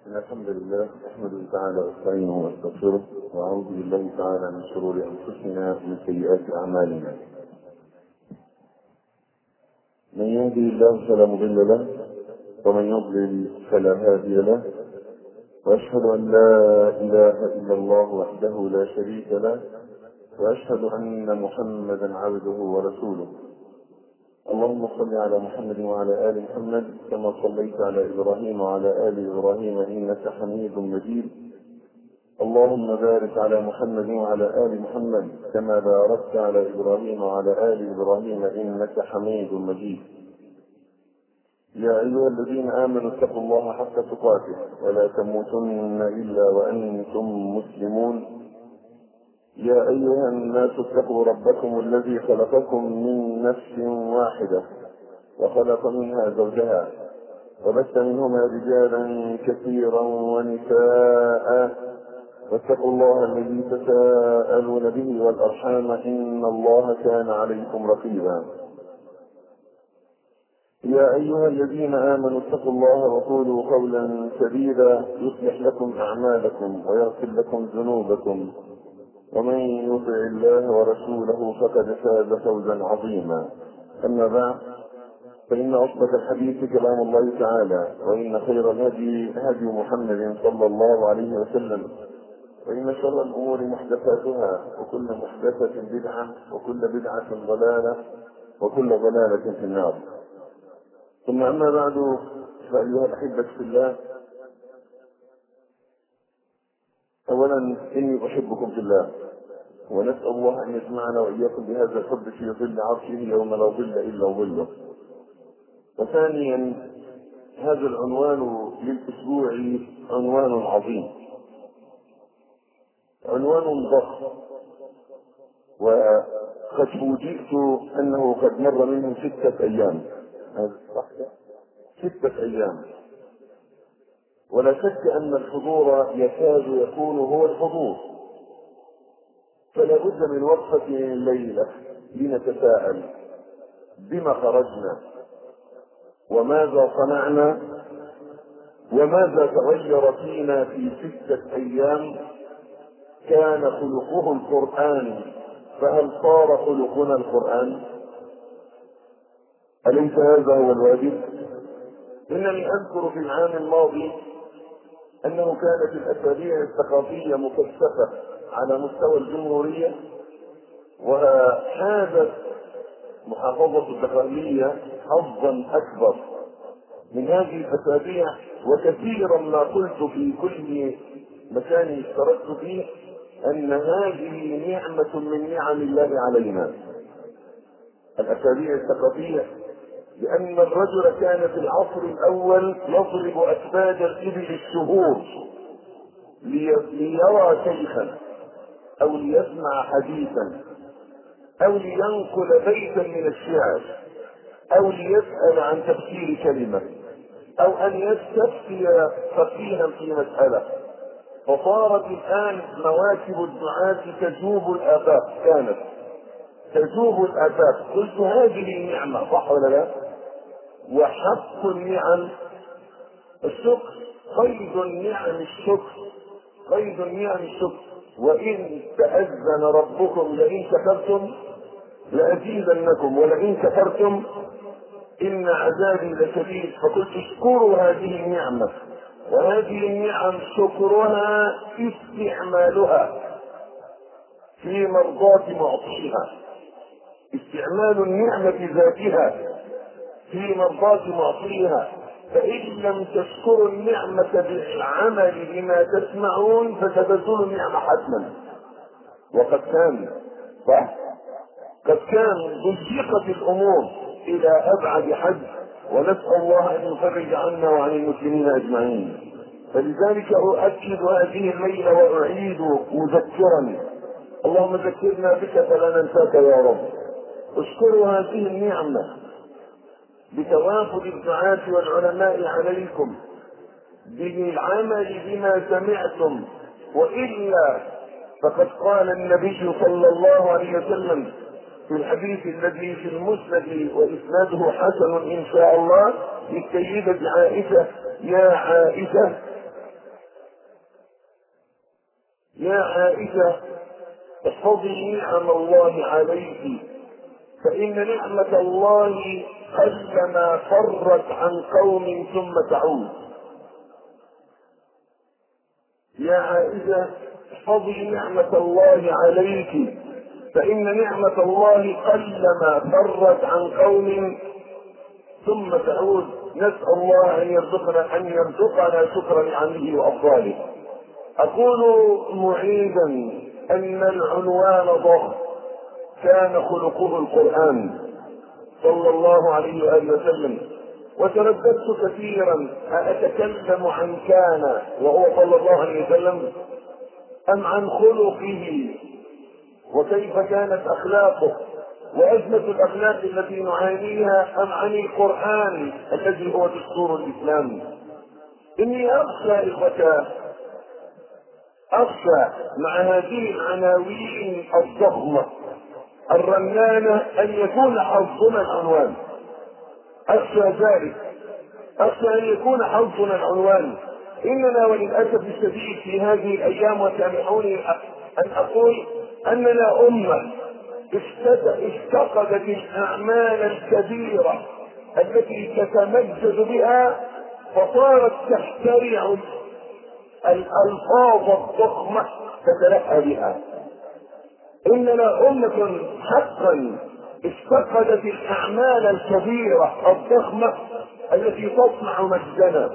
إن الحمد لله نحمده تعالى ونستعينه ونستغفره ونعوذ بالله تعالى من شرور أنفسنا ومن سيئات أعمالنا. من يهدي الله فلا مضل له ومن يضلل فلا هادي له، وأشهد أن لا إله إلا الله وحده لا شريك له، وأشهد أن محمدا عبده ورسوله. اللهم صل على محمد وعلى آل محمد كما صليت على إبراهيم وعلى آل إبراهيم إنك حميد مجيد. اللهم بارك على محمد وعلى آل محمد كما باركت على إبراهيم وعلى آل إبراهيم إنك حميد مجيد. يا أيها الذين آمنوا اتقوا الله حق تقاته ولا تموتن إلا وأنتم مسلمون. يا أيها الناس اتقوا ربكم الذي خلقكم من نفس واحدة وخلق منها زوجها وبث منهما رجالا كثيرا ونساء، واتقوا الله الذي تساءلون به والأرحام إن الله كان عليكم رقيبا. يا أيها الذين آمنوا اتقوا الله وقولوا قولا سديدا يصلح لكم أعمالكم ويغفر لكم ذنوبكم، ومن يطع الله ورسوله فقد فاز فوزا عظيما. أما بعد، فإن أصدق الحديث كلام الله تعالى، وإن خير الهدي هدي محمد صلى الله عليه وسلم، وإن شر الأمور محدثاتها، وكل محدثة بدعة، وكل بدعة ضلالة، وكل ضلالة في النار. ثم أما بعد، فأيها الأحبة في الله، أولا إني أحبكم في الله، ونسأل الله أن يجمعنا وإياكم بهذا الحب في ظل عرشه يوم لا ظل إلا ظله. وثانيا، هذا العنوان للأسبوع عنوان عظيم، عنوان ضخم، وقد فوجئت أنه قد مر منه 6 أيام. هذا صح؟ 6 أيام، ولا شك أن الحضور يكاد يكون هو الحضور، فلا بد من وقفة الليلة لنتساءل بما خرجنا، وماذا صنعنا، وماذا تغير فينا في 6 أيام كان خلقه القرآن، فهل صار خلقنا القرآن؟ أليس هذا هو الواجب؟ إنني أذكر في العام الماضي أنه كانت الأسابيع الثقافية مكثفة على مستوى الجمهورية، وحازت محافظة الدقهلية حظا أكبر من هذه الأسابيع. وكثيرا ما قلت في كل مكان اشتركت فيه أن هذه نعمة من نعم الله علينا، الأسابيع الثقافية، لأن الرجل كان في العصر الأول يضرب أكباد الإبل الشهور ليرى شيخا أو ليسمع حديثا أو لينقل بيتا من الشعر أو ليسأل عن تفسير كلمة أو أن يستفتي فقيها في مسألة. فصارت الآن مواكب الدعاة تجوب الآفاق، كانت تجوب الآفاق. قلت هذه نعمة، صح ولا لا؟ وحق النعم الشكر، قيد النعم الشكر، قيد النعم الشكر. وإن تأذن ربكم لئن شكرتم لأزيدنكم ولئن كفرتم إن عذابي لشديد. فقلت اشكروا هذه النعمة، وهذه النعم شكرها استعمالها في مرضاة معطيها، استعمال النعمة ذاتها في مرضاة معطيها. فإن لم تشكروا النعمة بالعمل بما تسمعون فتبذلوا النعمة حتما. وقد كان صح، قد كان ضيقت الأمور إلى أبعد حد، ونسأل الله أن يفرج عنا وعن المسلمين أجمعين. فلذلك أؤكد هذه الليلة وأعيد مذكرا، اللهم ذكرنا بك فلا ننساك يا رب. اشكروا هذه النعمة بتوافد الدعاة والعلماء عليكم بالعمل بما سمعتم، وإلا فقد قال النبي صلى الله عليه وسلم في الحديث الذي في المسند وإسناده حسن إن شاء الله للسيدة عائشة: يا عائشة يا عائشة احفظي نعم الله عليك، فإن نعمة الله قلما فرت عن قوم ثم تعود. يا عائشة احفظي نعمة الله عليك، فإن نعمة الله قلما فرت عن قوم ثم تعود. نسأل الله أن يرزقنا شكر نعمه وأفضاله. أقول معيدا أن العنوان ضخم، كان خلقه القرآن صلى الله عليه وآله وسلم، وترددت كثيرا أتكلم عن كان وهو صلى الله عليه وسلم أم عن خلقه وكيف كانت أخلاقه وأزمة الأخلاق التي نعانيها، أم عن القرآن الذي هو دستور الإسلام. إني أخشى مع هذه العناوين الضخمة الرنانة أن يكون حظنا العنوان. أخشى ذلك، أخشى أن يكون حظنا العنوان. إننا وللأسف الشديد في هذه الأيام، وسامحوني أن أقول أننا أمة افتقدت الأعمال الكبيرة التي تتمجد بها، فصارت تخترع الألفاظ الضخمة تتلهى بها. إننا أمة حقا افتقدت الأعمال الكبيرة الضخمة التي تصنع مجدنا،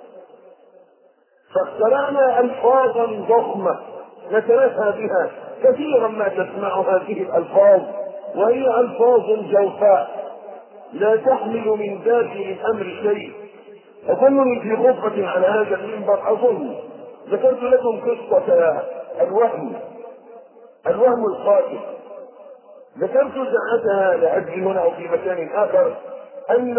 فاخترعنا ألفاظا ضخمة نتلهى بها. كثيرا ما تسمع هذه الألفاظ وهي ألفاظ جوفاء لا تحمل من داخل الأمر شيء. أظنني في غرفة على هذا المنبر ذكرت لكم قصة الوهم القاتل. ذكرت ساعتها لأجل هنا أو في مكان آخر أن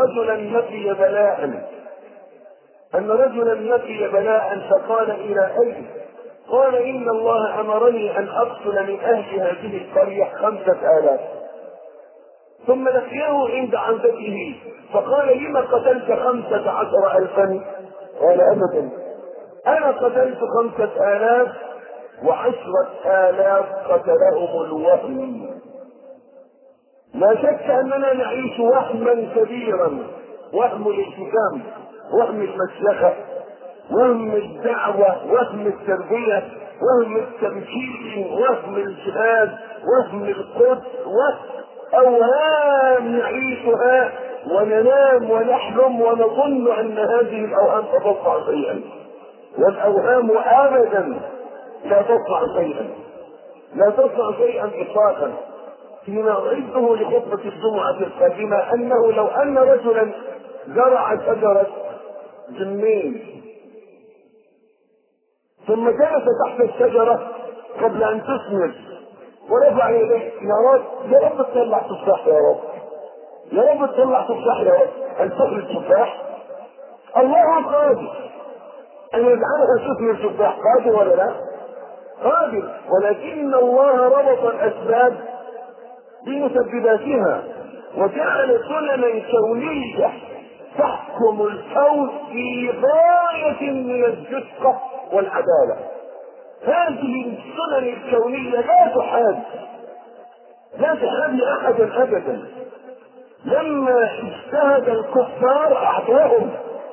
رجلا لقي بلاء فقال إلى أين؟ قال إن الله أمرني أن أقتل من أهل هذه القرية 5000. ثم لقيه عند عودته فقال لما قتلت 15,000؟ قال أبدا، أنا قتلت 5000 و10,000 قتلهم الوهم. لا شك أننا نعيش وهما كبيرا، وهم الالتزام، وهم المسلخة، وهم الدعوة، وهم التربية، وهم التمكين، وهم الجهاد، وهم القدس، أوهام نعيشها وننام ونحلم ونظن أن هذه الأوهام تتصنع شيئا، والأوهام أبدا لا تصنع شيئا، لا تصنع شيئا إطلاقا. فيما أعده لخطبة الجمعة القادمة أنه لو أن رجلا زرع شجرة جنين ثم جلس تحت الشجرة قبل أن تثمر ورفع يديه يا رب تطلع تفاح، يا رب يا رب تطلع تفاح، يا رب، هل تخرج تفاح؟ الله قادر أن يجعلها تثمر تفاح، قادر ولا لا؟ قادر، ولكن الله ربط الأسباب بمسبباتها وجعل سننا كونية تحكم الكون في غاية من الدقة والعدالة. هذه السنن الكونية لا تحاد لأحدا أبدا. لما اجتهد الكفار أعطاهم،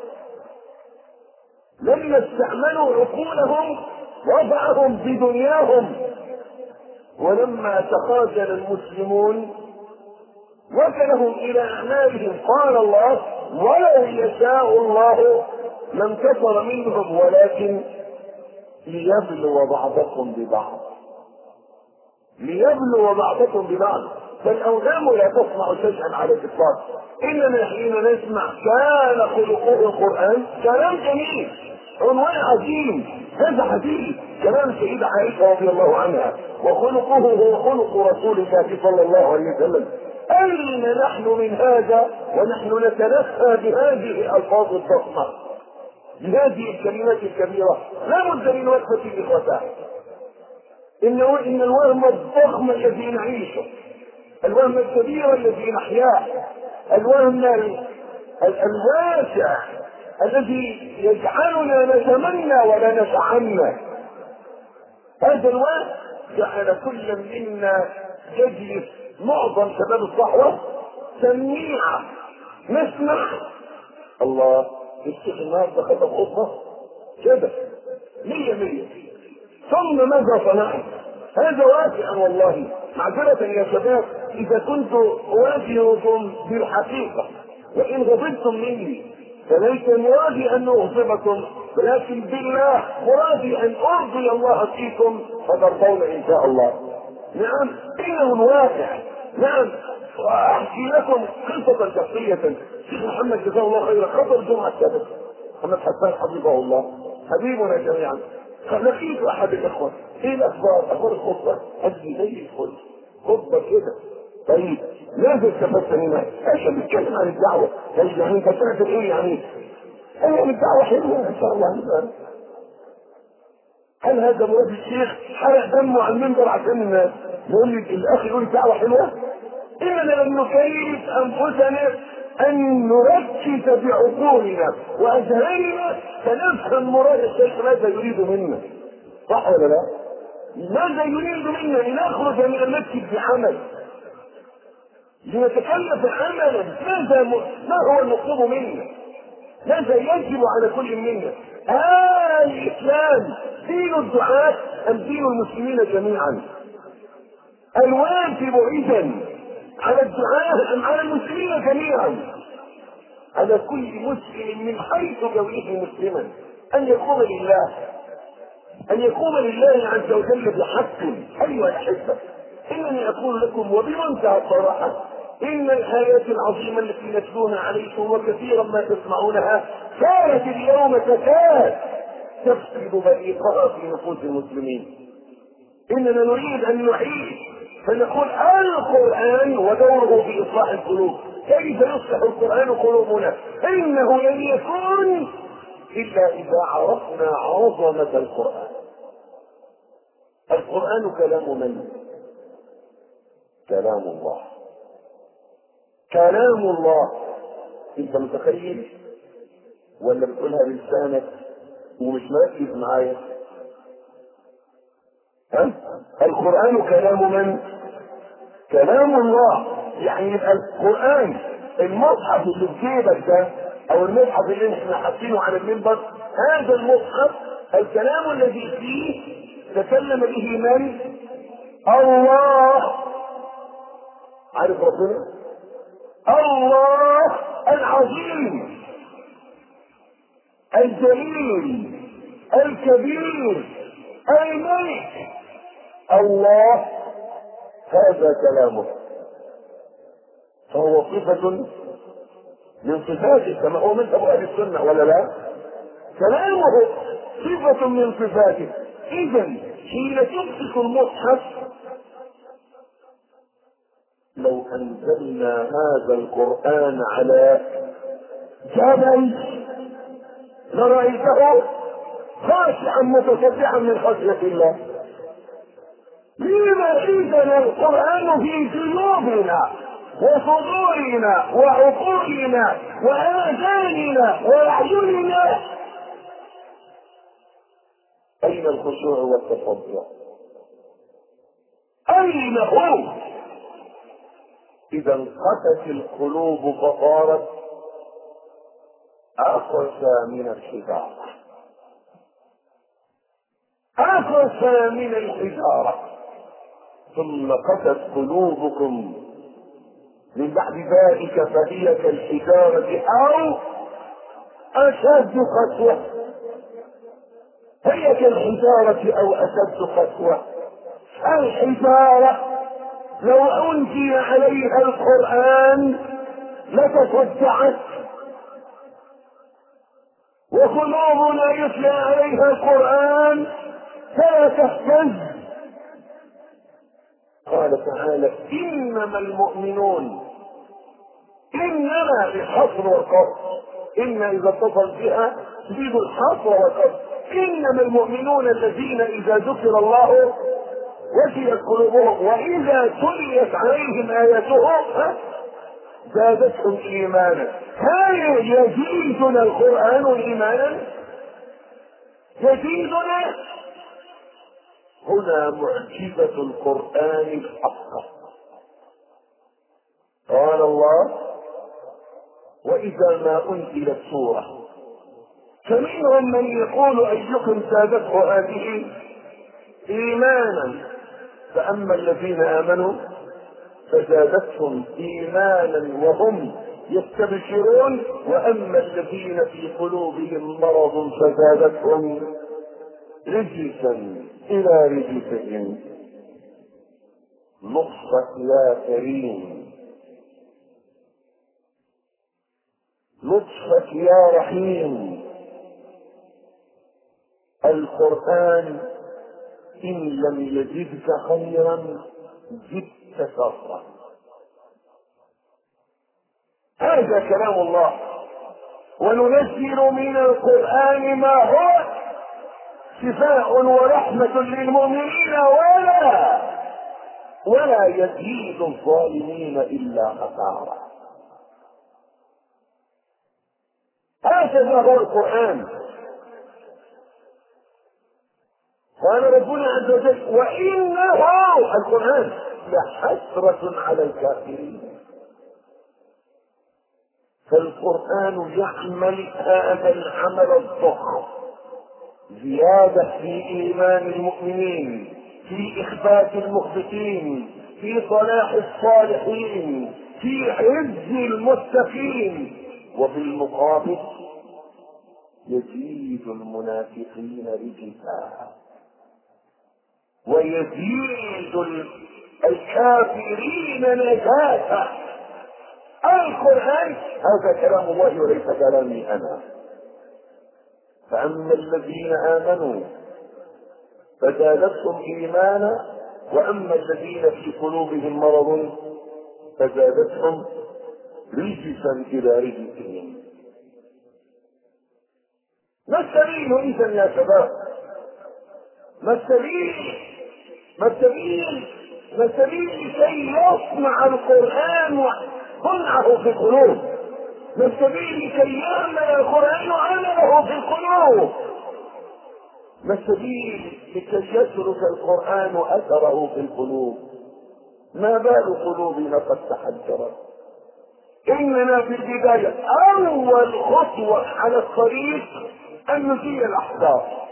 لما استعملوا عقولهم وضعهم بدنياهم، ولما تخاذل المسلمون وكلهم إلى أعمالهم. قال الله ولو يشاء الله لانتصر منهم ولكن ليبلو بعضكم ببعض. فالأوهام لا تصنع شيئا على الإطلاق. إننا حين نسمع كان خلقه القرآن كلام جميل، عنوان عظيم، هذا حديث كلام سيدة عائشة رضي الله عنها، وخلقه هو خلق رسول الله صلى الله عليه وسلم. أين نحن من هذا ونحن نتلقى بهذه الألفاظ الضخمة، بهذه الكلمات الكبيرة؟ لا بد من وقفة الإخوة. إن الوهم الضخم الذي نعيشه، الوهم الكبير الذي نحياه، الوهم الواسع الذي يجعلنا نتمنى ولا نتعنى هذا الوقت جعل كل منا يجلس معظم شباب الصحوة سميعة نسمع الله الشيخ النهارده خطب خطبة كده 100 ثم ماذا صنعت؟ هذا واقعا والله. معذرة يا شباب إذا كنت أواجهكم بالحقيقة وإن غضبتم مني فليس مرادي أن أغضبكم، ولكن بالله مرادي أن أرضي الله فيكم فترضون إن شاء الله. نعم إنه الواقع. نعم وأحكي لكم قصة شخصية. الشيخ محمد جزاه الله خيرا خطر جمعة السبت، محمد حسان حفظه الله حبيبنا جميعا. لقيت احد الاخوه ايه الاخبار؟ اخبار الخطبه؟ ادي زي الفل خطبه كده. طيب ماذا استفدت منها؟ ايش بتتكلم عن الدعوه؟ طيب يعني انت تعرف ايه يعني؟ ايه الدعوه حلوه ان شاء الله. هل هذا مراد الشيخ حرق دمه على المنبر عشان يقول لي الاخ يقول الدعوه حلوه؟ اننا لم نكيف انفسنا ان نركز بعقولنا واذهاننا فنفهم مراد الشيخ ماذا يريد منا. صح ولا لا؟ ماذا يريد منا؟ لنخرج من المسجد بعمل، لنتكلف عملا. ما هو المطلوب منا؟ ماذا يجب على كل منا؟ الاسلام دين الدعاة ام دين المسلمين جميعا؟ الواجب اذا على الدعاة ام على المسلمين جميعا؟ على كل مسلم من حيث كونه مسلما ان يقوم لله، ان يقوم لله عز وجل بحق. ايها الاحبه انني اقول لكم وبمنتهى الصراحه ان الايات العظيمه التي نتلوها عليكم وكثيرا ما تسمعونها صارت اليوم تكاد تفقد بريقها في نفوس المسلمين. اننا نريد ان نعيد فنقول القرآن ودوره في اصلاح القلوب. كيف يصلح القرآن قلوبنا؟ انه لن يكون الا اذا عرفنا عظمة القرآن. القرآن كلام من؟ كلام الله. كلام الله. انت متخيل ولا بتقولها بلسانك ومش مركز معايا؟ القرآن كلام من؟ كلام الله. يعني يبقى القرآن المصحف اللي في جيبك ده او المصحف اللي احنا حاطينه على المنبر، هذا المصحف الكلام الذي فيه تكلم به من؟ الله. عارف ربنا؟ الله العظيم الجليل الكبير الملك. الله هذا كلامه، فهو صفة من صفاته كما هو مذهب اهل السنة ولا لا؟ كلامه صفة من صفاته. اذا حين تمسك المصحف لو انزلنا هذا القرآن على جبل لرأيته خاشعا متصدعا من خشية الله. لما إذا القرآن في قلوبنا وصدورنا وعقولنا وآذاننا وأعيننا، أين الخشوع والتصدع؟ أين هو؟ إذا انقست القلوب فصارت أقسى من الحجارة، أقسى من الحجارة. ثم قست قلوبكم من بعد ذلك فهي كالحجارة أو أشد قسوة. هي كالحجارة أو أشد قسوة. الحجارة لو أنزل عليها القرآن لتصدعت، وقلوبنا يتلى عليها القرآن فلا تهتز. قال تعالى انما المؤمنون، انما الحصر والقصر، ان اذا اتصل بها تفيد الحصر والقصر. انما المؤمنون الذين اذا ذكر الله وجلت قلوبهم واذا تليت عليهم اياته زادتهم ايمانا. هل يزيدنا القرآن ايمانا؟ يزيدنا هنا معجزة القرآن الحقة. قال الله: وإذا ما أنزلت سورة فمنهم من يقول أيكم زادته هذه إيمانا، فأما الذين آمنوا فزادتهم إيمانا وهم يستبشرون، وأما الذين في قلوبهم مرض فزادتهم رجسا إلى رجسهم. لطفك يا كريم، لطفك يا رحيم. القرآن إن لم يجدك خيرا زدت شرا. هذا كلام الله. وننزل من القرآن ما هو شفاء ورحمة للمؤمنين ولا يزيد الظالمين إلا خسارا. هذا هو القرآن. قال ربنا عز وجل: وإنه القرآن لحسرة على الكافرين. فالقرآن يعمل هذا العمل الضخم، زيادة في إيمان المؤمنين، في إخبات المخبتين، في صلاح الصالحين، في عز المتقين، وبالمقابل يزيد المنافقين رجسا ويزيد الكافرين نجاسة. القرآن هذا كلام الله وليس كلامي أنا. فأما الذين آمنوا فزادتهم إيمانا، وأما الذين في قلوبهم مرض فزادتهم رجسا إلى رجسهم. ما السبيل إذا يا شباب؟ ما السبيل كي يصنع القرآن صنعه في القلوب؟ ما السبيل كي يعمل القرآن عمله في القلوب؟ ما السبيل لكي يترك القرآن أثره في القلوب؟ ما بال قلوبنا قد تحجرت؟ إننا في البداية أول خطوة على الطريق أن نزيل الأحزاب.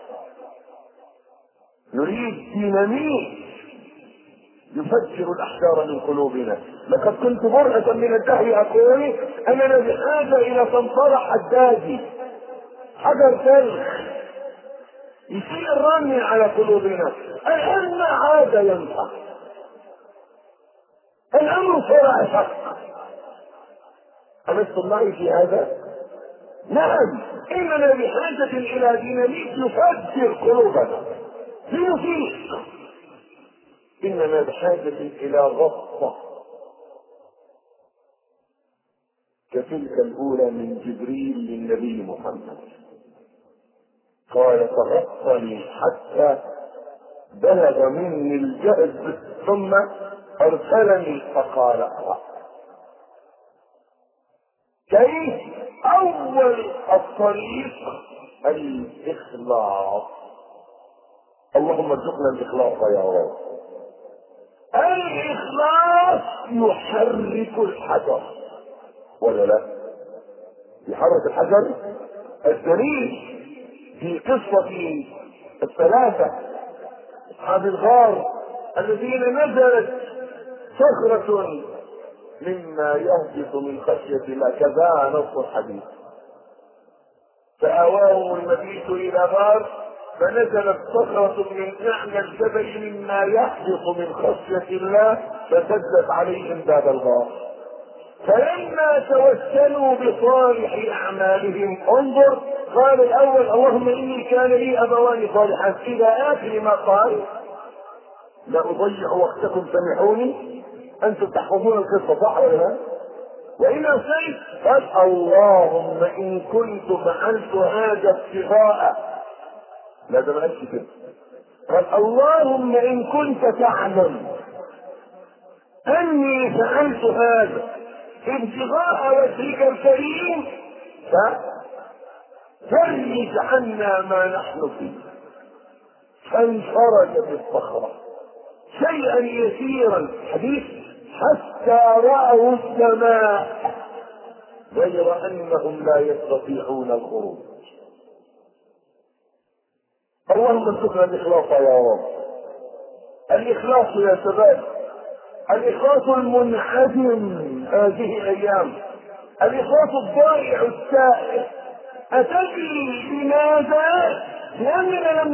نريد ديناميت يفجر الأحجار من قلوبنا. لقد كنت مرة من الدهر أقول أننا بحاجة إلى صنفرة حدادي، حجر ثلج يشيل الرمي على قلوبنا. الآن ما عاد ينفع، الأمر صار شق. ألستم معي في هذا؟ نعم، إننا بحاجة إلى ديناميت يفجر قلوبنا لنفيق. إننا بحاجة إلى غطة كتلك الأولى من جبريل للنبي محمد. قال: تغطني حتى بلغ مني الجهد، ثم أرسلني فقال: اقرأ. كيف؟ أول الطريق الإخلاص. اللهم ارزقنا الإخلاص يا رب. الإخلاص يحرك الحجر ولا لا؟ يحرك الحجر. الدليل في قصة الثلاثة أصحاب الغار الذين نزلت صخرة مما يهبط من خشية الله، كذا نص الحديث. فآواهم المبيت إلى غار فنزلت صخرة من أعلى الجبل مما يهبط من خشية الله فسدت عليهم باب الغار. فلما توسلوا بصالح أعمالهم انظر، قال الأول: اللهم إني كان لي أبوان صالحان، إلى آخر ما قال. لا أضيع وقتكم، سامحوني، أنتم تحفظون القصة صح ولا لا؟ وإن أسيت قال: اللهم إن كنت فعلت هذا ابتغاء. لا ده ما قالش كده، قال: اللهم إن كنت تعلم أني فعلت هذا ابتغاء وجهك الكريم ففرج عنا ما نحن فيه. فانفرج بالصخرة شيئا يسيرا، حديث حتى رأوا السماء، غير أنهم لا يستطيعون الخروج. اللهم ارزقنا الإخلاص يا رب. الإخلاص يا شباب، الإخلاص المنعدم هذه الأيام، الإخلاص الضائع السائر. أتدري لماذا؟ لأننا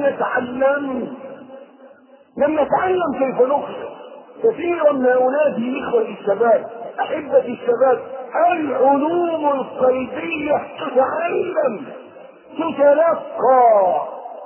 لم نتعلم كيف نخلص. كثيرا ما أنادي إخوة الشباب، أحبة الشباب، العلوم القلبية تتعلم، تتلقى.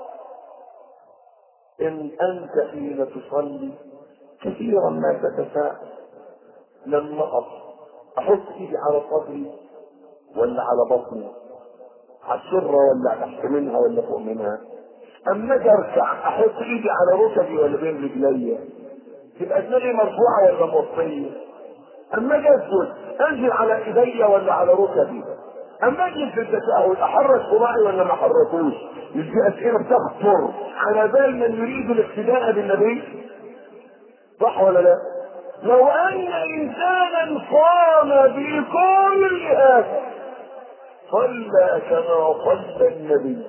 إن أنت حين تصلي كثيرا ما تتساءل، لما أحط إيدي على صدري ولا على بطني، على السرة ولا تحت منها ولا فوق منها؟ أما أجي أركع أحط إيدي على ركبي ولا بين رجلي؟ تبقى دماغي مرفوعة ولا موطية؟ أما أجي أسجد أنزل على إيدي ولا على ركبي؟ أما أجي في التساهل أحرك صباعي ولا ما أحركوش؟ مش دي أسئلة تخطر على بال من يريد الاقتداء بالنبي؟ صح ولا لا؟ لو أن إنسانا قام بكل هذا صلى كما صلى النبي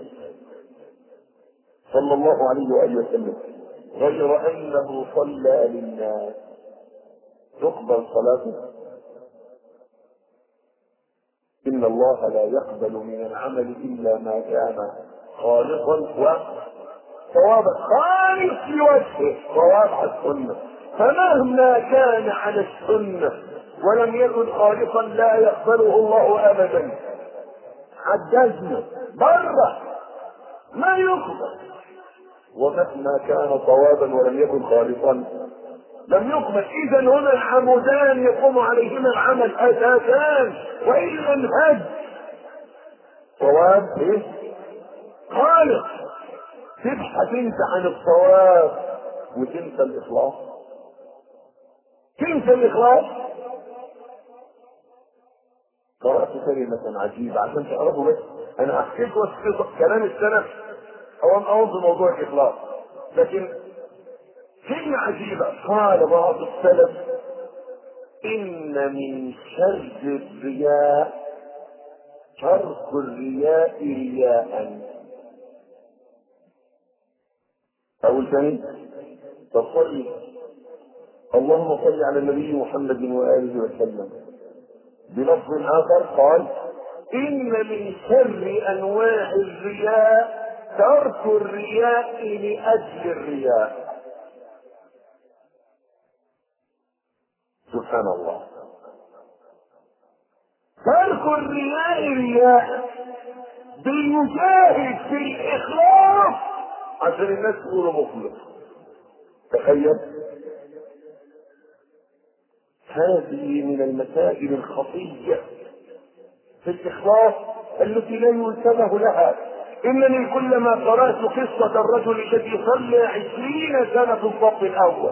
صلى الله عليه وآله وسلم، غير أنه صلى للناس، يقبل صلاته؟ إن الله لا يقبل من العمل إلا ما كان خالصا وصوابا، خالص لوجهه، صواب على السنة. فمهما كان على السنة ولم يكن خالصا لا يقبله الله أبدا. عجزنا بره ما يقبل، ومهما كان صوابا ولم يكن خالصا لم يقبل. إذا هنا العمودان يقوم عليهما العمل أساسان، وإلا انهج. صواب إيه؟ خالص. تبحث انت عن الصواب وتنسى الإخلاص، تنسى الإخلاص. قرأت كلمة عجيبة عشان تعرفوا، بس أنا أحكي لكم كلام السلف أو في موضوع الإخلاص، لكن كلمة عجيبة. قال بعض السلف: إن من شر الرياء ترك الرياء رياء. أول ثاني تصلي اللهم صل على النبي محمد وآله وسلم. بلفظ آخر قال: إن من شر أنواع الرياء ترك الرياء لأجل الرياء. سبحان الله. ترك الرياء رياء، بيجاهد في الإخلاص عشان الناس تقولوا مخلص. تخيل، هذه من المسائل الخطية في الإخلاص التي لا ينتبه لها. إنني كلما قرأت قصة الرجل الذي صلى 20 سنة في الصف الأول،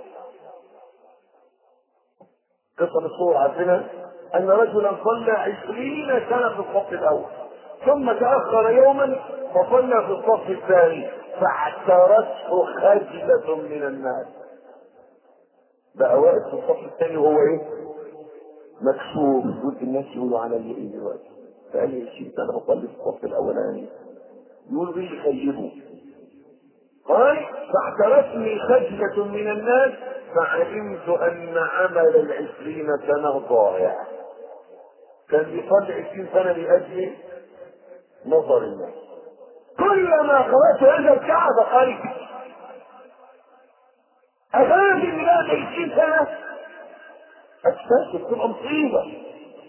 قصة الصور عارفينها، أن رجلا صلى 20 سنة في الصف الأول، ثم تأخر يوما فصلى في الصف الثاني، فاعترته خجلة من الناس. بقى واقف في الصف الثاني وهو ايه؟ مكسوف. قلت الناس يقولوا علي ايه دلوقتي؟ فقال لي 20 سنة بصلي في الصف الأولاني، يقولوا ايه يخيبوا؟ قال: فاعترتني خجلة من الناس فعلمت أن عمل 20 سنة ضائع. كان بيصلي 20 سنة لأجل نظر الناس. كلما قرأت هذا الكعب قال: أخاف من بعد 20 سنة أكتشف تبقى مصيبة.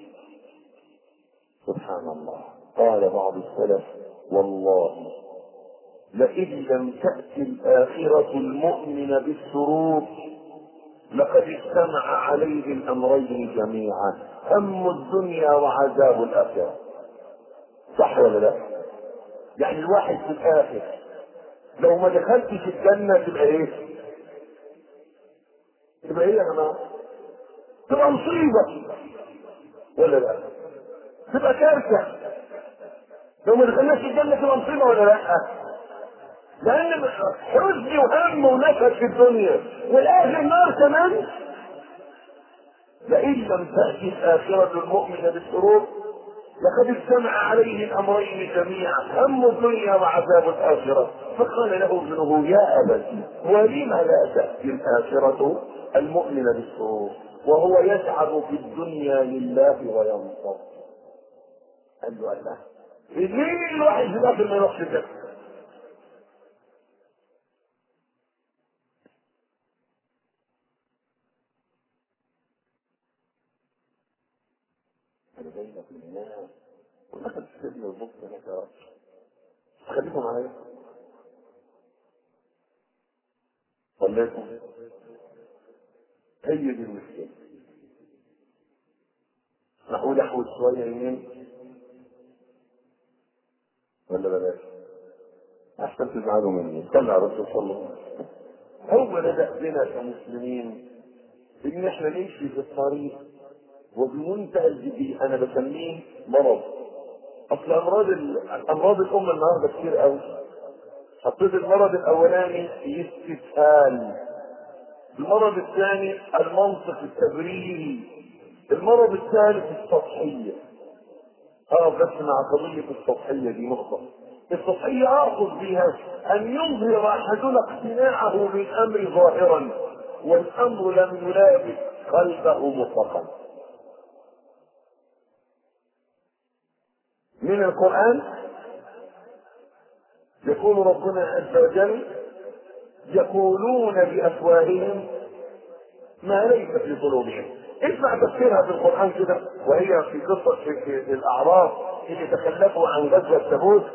سبحان الله. قال بعض السلف: والله لئن لم تأتي الآخرة المؤمن بالسرور لقد اجتمع عليه الأمرين جميعا، هم الدنيا وعذاب الآخرة. صح ولا لا؟ يعني الواحد في الآخر لو ما دخلتش الجنة تبقى ايه؟ تبقى ايه يا جماعة؟ تبقى مصيبة ولا لا؟ تبقى كارثة. لو ما دخلناش الجنة تبقى مصيبة ولا لا؟ لان حزن وهم ونكد في الدنيا والاخر نار كمان. لئن لم تأتي الآخرة المؤمنة بالسرور لقد اجتمع عليه الأمرين جميعا، هم الدنيا وعذاب الآخرة. فقال له ابنه يا أبتي ولم لا تأتي الآخرة المؤمنة بالسرور وهو يتعب في الدنيا لله وينصر. قال له الله ليه الواحد في الآخر ما يروحش كده؟ أنا جاي لك من الناس ودخل السجن وبص هناك يا رب خليكم معايا. صليتم هي دي المشكلة. معقول احوز شوية يمين ولا بلاش؟ احسن تزعلوا مني. صلى على الرسول صلى الله عليه وسلم. هو بدأ بنا كمسلمين ان احنا نمشي في الطريق وبمنتهى الجدية. انا بسميه مرض. اصل امراض الامة النهارده كتير قوي. حطيت المرض الاولاني الاستسهال، المرض الثاني المنطق التبريري، المرض الثالث السطحية. بس مع قضية السطحية دي نقطة. السطحية اقصد بها ان يظهر احدنا اقتناعه بالامر ظاهرا والامر لم يلابس قلبه مطلقا. من القرآن يقول ربنا عز وجل يقولون بافواههم ما ليس في قلوبهم. اسمع تفسيرها في القرآن كده، وهي في قصة في الأعراف اللي تخلفوا عن غزوة تبوك.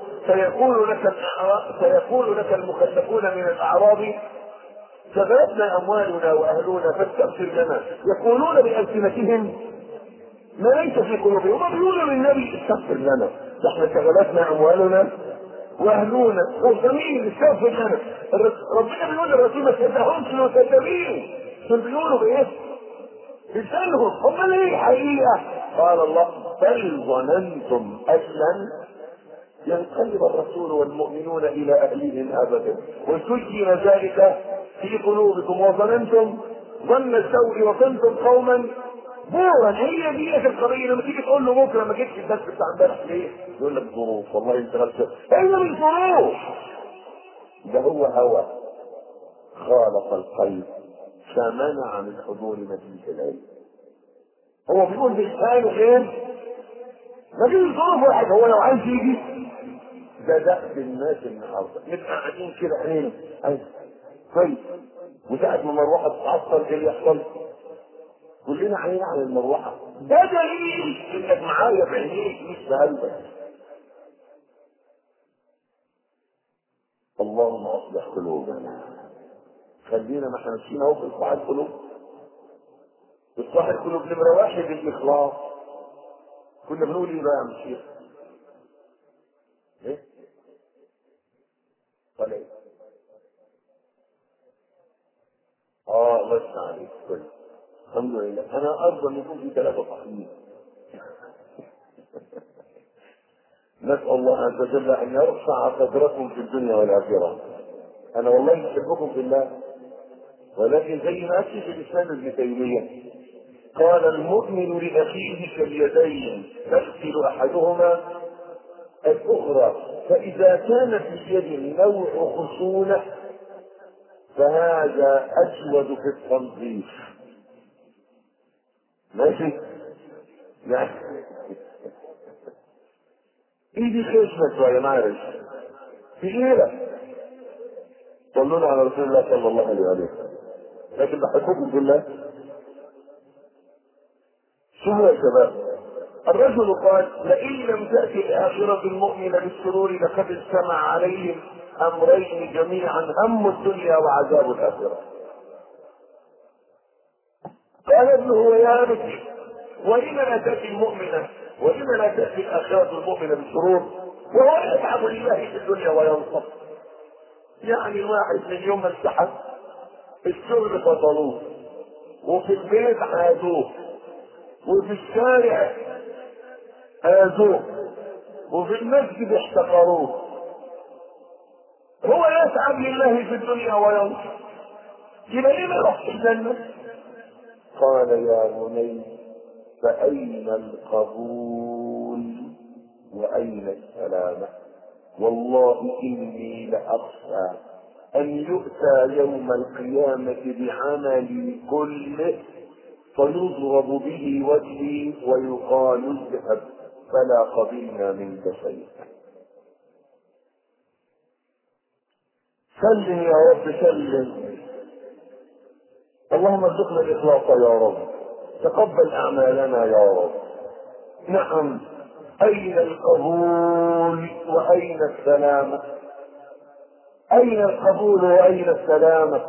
سيقول لك المخلفون من الأعراب شغلتنا أموالنا وأهلنا فاستغفر لنا. يقولون بألسنتهم ما ليس في قلوبهم. وما بيقولوا للنبي استغفر لنا، احنا شغلتنا أموالنا وأهلنا وزميل استغفر لنا. ربنا بيقول للرسول ما تصدقهمش وكذابين. شو بيقولوا بإيه؟ بيسألهم هم ليه الحقيقة؟ قال الله بل ظننتم أن لن ينقلب الرسول والمؤمنون إلى أهلهم أبدا وسجن ذلك في قلوبكم وظننتم ظن السوء وكنتم قوما بورا. هي دي القضية. لما تيجي تقول له بكره ما جيتش الدرس بتاع امبارح ليه؟ يقول لك ظروف. والله انت غلطان. ايه من ظروف؟ ده هو هوى خالط القلب فمنع من حضور مجلس العلم. هو بيقول بلسانه خير ما فيش ظروف واحد. هو لو عايز يجي ده دأب الناس النهارده. نبقى قاعدين كده عين كويس وساعة ما المروحة تتعطل ايه اللي يحصل؟ كلنا عينينا على المروحة. ده دليل انك معايا بعينيك مش بقلبك. اللهم اصلح قلوبنا. خلينا ما احنا ماشيين اهو في اصلاح القلوب. اصلاح القلوب نمرة واحد الاخلاص. كنا بنقول ايه بقى يا مشيخ؟ ايه؟ قال ايه؟ الله يسمع عليك كويس. الحمد لله. انا ارجو ان يكون في 3 صحيحين. نسأل الله عز وجل ان يرفع قدركم في الدنيا والاخره. انا والله بحبكم في الله، ولكن زي ما اكتب في الاسلام ابن تيميه قال المؤمن لاخيه كاليدين يغسل احدهما الاخرى، فاذا كان في يد نوع خشونه فهذا اجود في التنظيف. ماشي؟ يعني ايدي خشنه شويه معلش تقيله. صلوا على رسول الله صلى الله عليه وسلم. لكن بحبكم بالله. شو يا شباب؟ الرجل قال لئن لم تأتي الآخرة المؤمنة بالسرور لقد اجتمع عليهم أمرين جميعا هم الدنيا وعذاب الآخرة. قال ابنه يا أبتي ولم لا تأتي المؤمنة ولم لا تأتي الآخرة المؤمنة بالسرور وهو يتعب لله في الدنيا وينصف. يعني الواحد من يوم ما استحق الشغل فضلوه وفي البيت عادوه وفي الشارع آذوه وفي المسجد احتقروه هو يسعد لله في الدنيا وينصر، يبقى ليه ما يروحش الجنة؟ قال يا بني فأين القبول وأين السلامة؟ والله إني لأخشى أن يؤتى يوم القيامة بعملي كله فيضرب به وجهي ويقال اذهب فلا قبلنا منك شيء. سلم يا رب سلم، اللهم ارزقنا الإخلاص يا رب، تقبل أعمالنا يا رب. نعم، أين القبول وأين السلامة؟ أين القبول وأين السلامة؟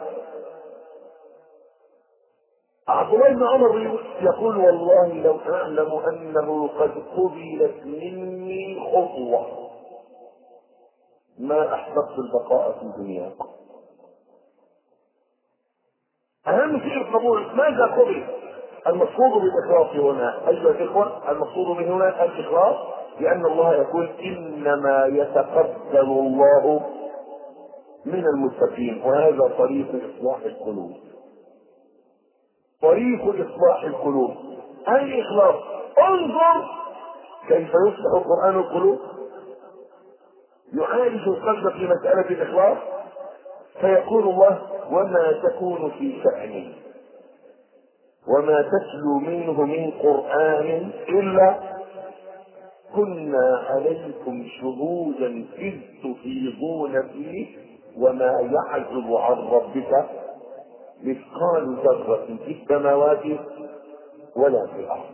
عبد الله بن عمر يقول والله لو أعلم أنه قد قبلت مني خطوة ما أحببت البقاء في الدنيا. أهم شيء القبول. ماذا قبل؟ المقصود بالإخلاص هنا أيها الإخوة، المقصود من هنا الإخلاص، لأن الله يقول إنما يتقبل الله من المتقين، وهذا طريق إصلاح القلوب، طريق إصلاح القلوب الإخلاص. انظر كيف يصلح القرآن القلوب، يعالج القلب في مسألة الإخلاص. فيقول الله وما تكون في شأن وما تتلو منه من قرآن إلا كنا عليكم شهودا إذ تفيضون فيه وما يعزب عن ربك مثقال ذرة في السماوات ولا في الأرض.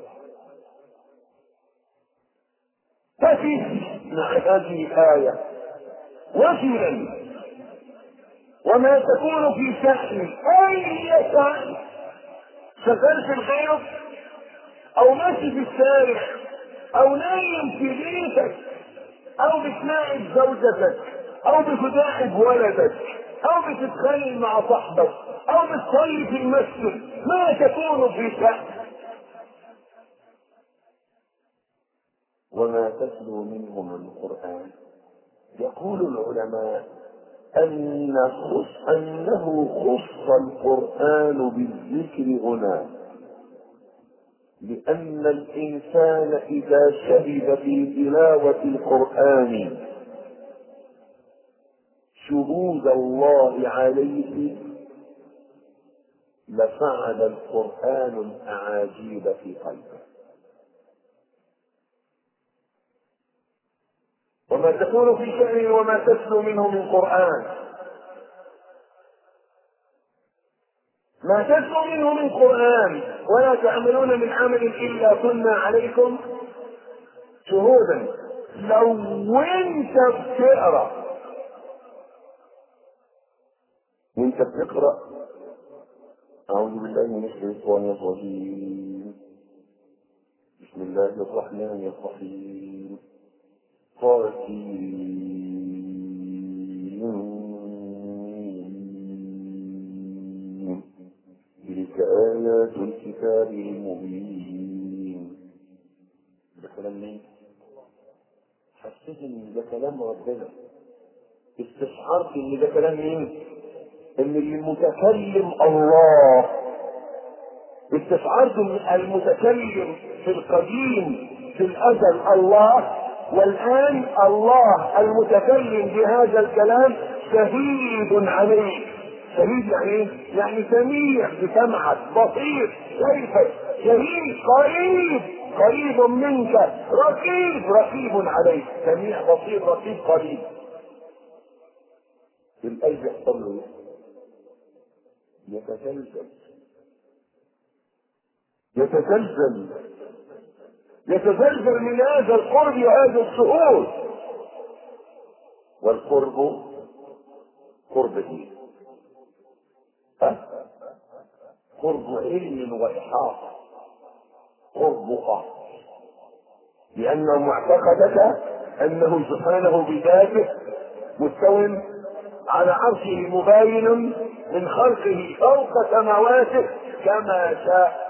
ففي مع هذه الآية وجلا وما تكون في شأن أي شأن، شغال في الغيط أو ماشي في الشارع أو نايم في بيتك أو بتناقب زوجتك أو بتداعب ولدك أو بتتخانق مع صاحبك أو بتصلي في المسجد، ما تكون في شأن وما تتلو منه من القرآن. يقول العلماء أنه خص القرآن بالذكر هنا لأن الإنسان إذا شهد في تلاوة القرآن شهود الله عليه لفعل القرآن الأعاجيب في قلبه. وما تكون في شأن وما تتلو منه من قرآن، ما تتلو منه من قرآن ولا تعملون من عمل إلا كنا عليكم شهودا. لو انت بتقرأ وانت بتقرأ أعوذ بالله من الشيطان الرجيم بسم الله الرحمن الرحيم تلك آيات الكتاب المبين. ده كلام مين؟ حسيت ان ده كلام ربنا، استشعرت ان ده كلام مين؟ ان المتكلم الله. استشعرت ان المتكلم في القديم في الازل الله، والان الله المتكلم بهذا الكلام شهيد عليه. شهيد يعني ايه؟ يعني سميع بسمعك، بصير شايفك، شهيد قريب قريب منك، رقيب عليك، سميع بصير رقيب قريب. القلب يحصل له يتزلزل من هذا القرب وهذا الشعور. والقرب قرب ايه؟ قرب علم وإحاطة، قرب قهر، لأنه معتقدك أنه سبحانه بذاته مستو على عرشه مباين من خلقه فوق سماواته كما شاء،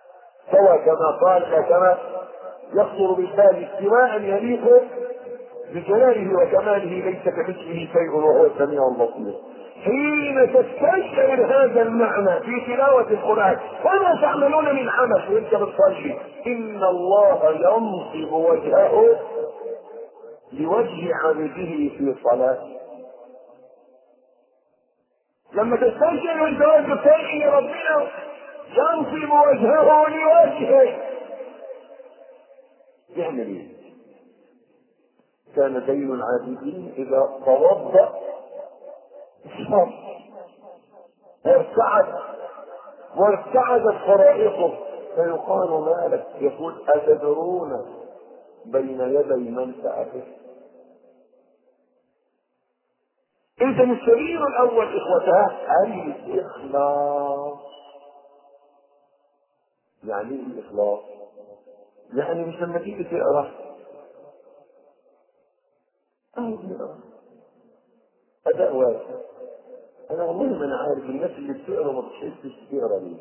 سوى كما قال كما يخطر بالبال استواء يليق بجلاله وكماله ليس كمثله شيء وهو السميع البصير. حين تستشعر هذا المعنى في تلاوة القرآن وما تعملون من عمل وانت بتصلي، ان الله ينصب وجهه لوجه عبده في صلاته. لما تستشعر وانت واقف تصلي ربنا ينصب وجهه لوجهه، يعمل ايه؟ كان بين العابدين اذا توضأ وارتعدت فرائصه فيقال ما لك؟ يقول أتدرون بين يدي من سأله؟ إذا السبيل الأول إخوتها الإخلاص. يعني ايه الإخلاص؟ يعني مش لما تيجي تقرأ أداء واسع. أنا والله ما أنا عارف الناس اللي بتقرأ ما بتحسش تقرأ ليه.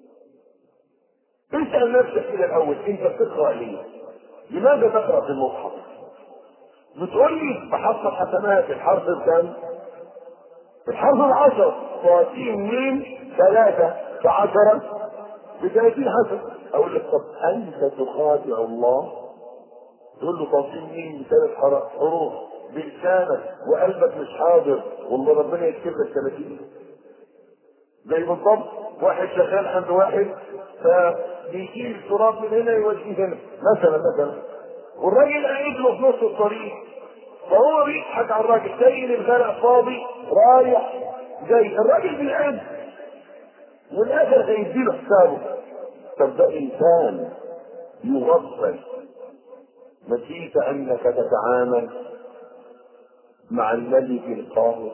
اسأل نفسك كده الأول، أنت بتقرأ ليه؟ لماذا تقرأ في المصحف؟ بتقول لي بحصل حسنات الحرف الكام؟ الحرف 10 30 ميم 3 ب10 ب30 حسن. أقول لك طب أنت تخادع الله؟ تقول له 30 ميم ب3 حروف بلسانك وقلبك مش حاضر، والله ربنا يكتب لك 30. زي بالضبط واحد شغال عند واحد فبيشيل التراب من هنا يوديه هنا مثلا، والراجل قاعد له في نص الطريق، فهو بيضحك على الراجل جاي الغرق فاضي رايح جاي، الراجل بيعد والاخر هيديله حسابه. طب ده انسان يغفل، نسيت انك تتعامل مع الملك القاهر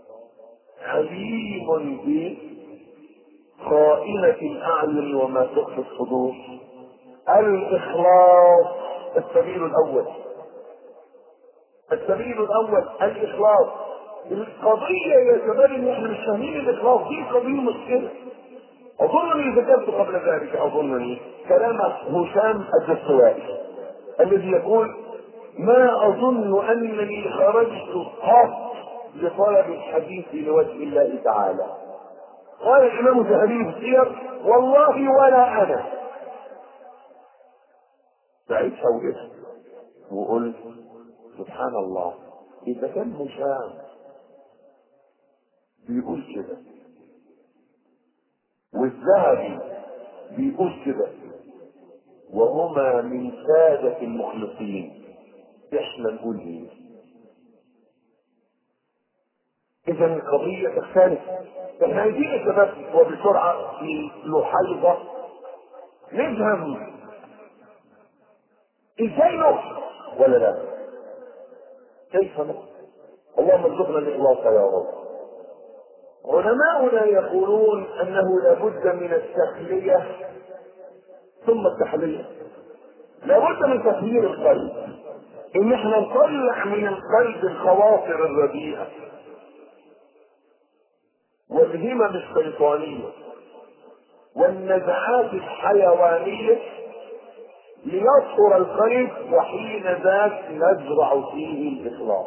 عليم بخائنة الأعين وما تخفي الصدور. الإخلاص السبيل الأول، الإخلاص. القضية يا شباب ان احنا مش فاهمين الإخلاص، دي قضية مشكلة. أظنني ذكرت قبل ذلك كلام هشام الدستوائي الذي يقول ما أظن أنني خرجت قط لطلب الحديث لوجه الله تعالى. قال الإمام الذهبي في السير والله ولا أنا. ساعتها وقفت وقلت سبحان الله، إذا كان هشام بيقول كده والذهبي بيقول كده وهما من سادة المخلصين، احنا نقول ايه؟ اذا القضية تختلف. احنا عايزين يا شباب وبسرعة في لحيظة نفهم ازاي نخلص ولا لا؟ كيف نخلص؟ اللهم ارزقنا الاخلاص يا رب. علماؤنا يقولون انه لابد من التخلية ثم التحلية. لابد من تطهير القلب، ان احنا نطلع من القلب الخواطر الرديئة والهمم الشيطانية والنزعات الحيوانية ليطهر القلب، وحين ذاك نزرع فيه الإخلاص.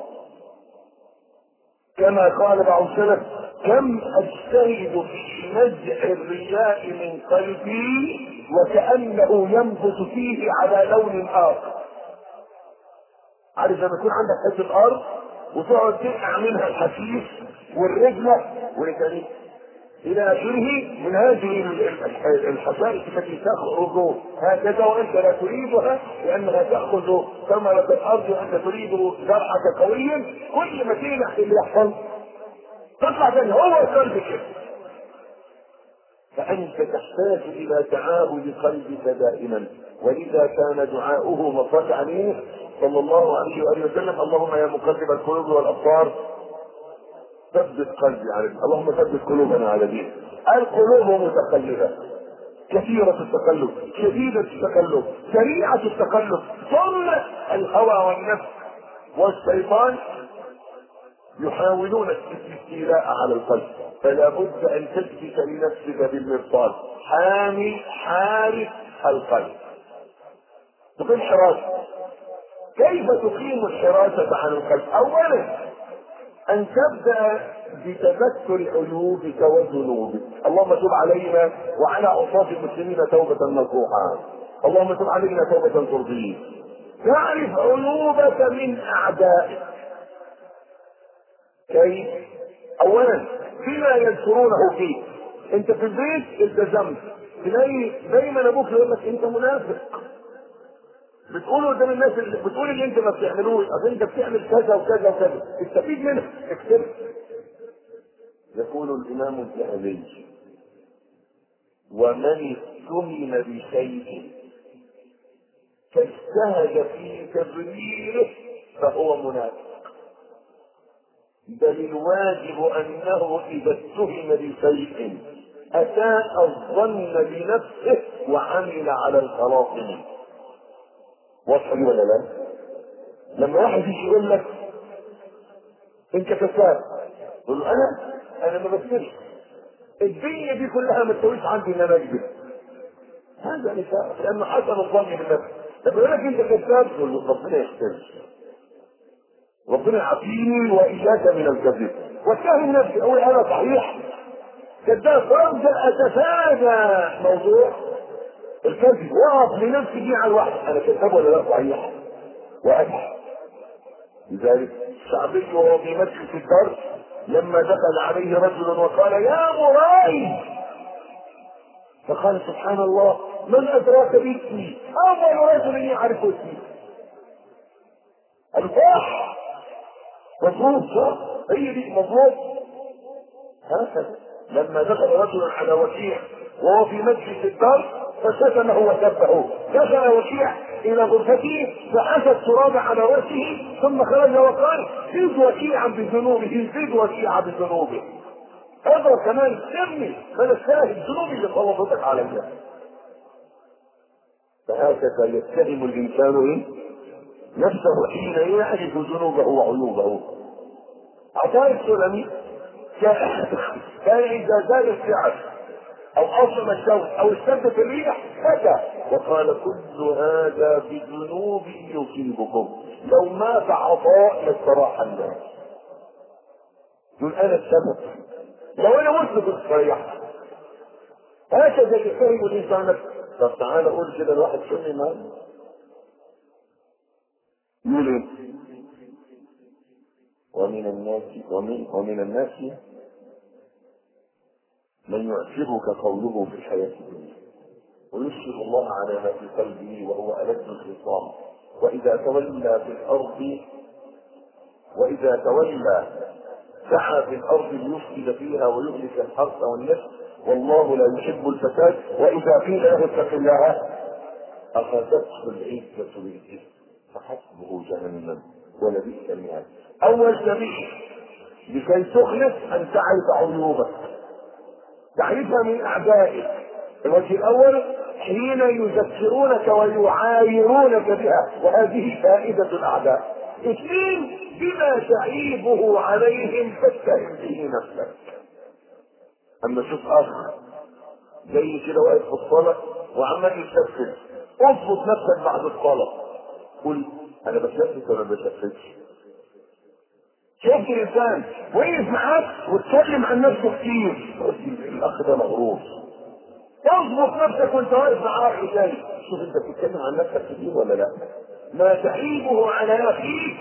كما قال بعض السلف كم أجتهد في نزع الرياء من قلبي وكأنه ينبت فيه على لون آخر. عارف لما يكون عندك حتة أرض وتقعد تقع منها الحشيش والرجلة والكريم إلى آخره من هذه الحشائش التي تخرج هكذا وأنت لا تريدها لأنها تأخذ ثمرة الأرض وأنت تريد زرعك قويا، كل ما تنجح اللي يحصل تطلع تاني هو القلب كده. فأنت تحتاج إلى تعاهد قلبك دائما، ولذا كان دعاؤه مصلى عليه صلى الله عليه وآله وسلم اللهم يا مقلب القلوب والأبصار ثبت قلبي على دين. اللهم ثبت قلوبنا على دين. القلوب متقلبة، كثيرة التقلب، شديدة التقلب، سريعة التقلب، ثم الهوى والنفس والشيطان يحاولون الاستيلاء على القلب، فلا بد ان تثبت لنفسك بالمرصاد حامي حارس القلب. تقول حراس كيف تقيم الحراسة عن القلب؟ اولا ان تبدأ بتذكر عيوبك وذنوبك. اللهم تب علينا وعلى عصاة المسلمين توبة نصوحا. اللهم تب علينا توبة ترضيك. تعرف عيوبك من اعدائك. كيف؟ اولا بما يذكرونه فيك. انت في البيت التزمت، تلاقي دايما ابوك يقول لك انت منافق، بتقول قدام الناس بتقول اللي انت ما بتعملوش، اصل انت بتعمل كذا وكذا وكذا، استفيد منه، اكتب. يقول الامام الذهبي: ومن اتهم بشيء فاجتهد في تبريره فهو منافق، بل الواجب انه اذا اتهم بشيء اساء الظن بنفسه وعمل على الخلاص منه. واضح ولا لا؟ لما واحد يجي يقول لك انت كذاب، تقول له انا ما بكذبش، الدنيا دي كلها ما تسويش عندي ان انا اكذب. هذا نفاق، لانه حسن الظن بالنفس. لما يقول لك انت كذاب، تقول له ربنا يحترمك، ربنا يعافيني واياك من الكذب، واتهم نفسي اقول انا صحيح كذاب، وابدا اتفادى موضوع الكذب، واقف لنفسي دي على الواحد انا كذاب ولا لا صحيح، واضحك. لذلك الشعبي وهو في مجلس الدرس لما دخل عليه رجل وقال يا مرائي، فقال سبحان الله من ادراك باسمي؟ اول رجل يعرف اسمي. الفاح مظبوط، صح؟ هي دي مظبوط. هكذا لما دخل رجل على وكيع وهو في مجلس الدرس فشتمه وسبه، دخل وكيع الى غرفته فحث التراب على وجهه ثم خرج وقال زد وكيعا بذنوبه، زد وكيعا بذنوبه، هذا كمان سمي من الشاهد ذنوبي اللي صوبتك عليها. فهكذا يتهم الانسان نفسه حين يعرف ذنوبه وعيوبه. عطاء السلمي كان اذا زاد السعر او اصم الشوك او اشتدت الريح بكى وقال كل هذا بذنوب يصيبكم، لو مات عطاء لاستراح الناس. يقول انا السبب، لو انا مت بالصريح. هكذا يفهم الانسان نفسه. طب تعالى قول كده الواحد سمي معنا يقول ايه؟ ومن الناس من يعجبك قوله في الحياة الدنيا ويشهد الله على ما في قلبه وهو ألد الخصام، وإذا تولى سعى في الأرض ليفسد فيها ويهلك الحرث والنسل والله لا يحب الفساد، وإذا قيل له اتق الله أخذته العزة بالإثم فحسبه جهنم ولبئس المهاد. أول سبيل لكي تخلص أن تعرف عيوبك، تعرفها من أعدائك. الوجه الأول حين يذكرونك ويعايرونك بها، وهذه فائدة الأعداء. اثنين بما تعيبه عليهم فاتهم به نفسك. أما شوف أخ زي كده واقف في الصلاة وعمال يتشفت، اضبط نفسك بعد الصلاة، قل أنا بتشفت ولا بتشفتش. شوف الإنسان وقف معاك واتكلم عن نفسه كتير، الأخ ده مغرور. اضبط نفسك وانت واقف مع اخ تاني، شوف انت بتتكلم عن نفسك كتير ولا لا. ما تعيبه على اخيك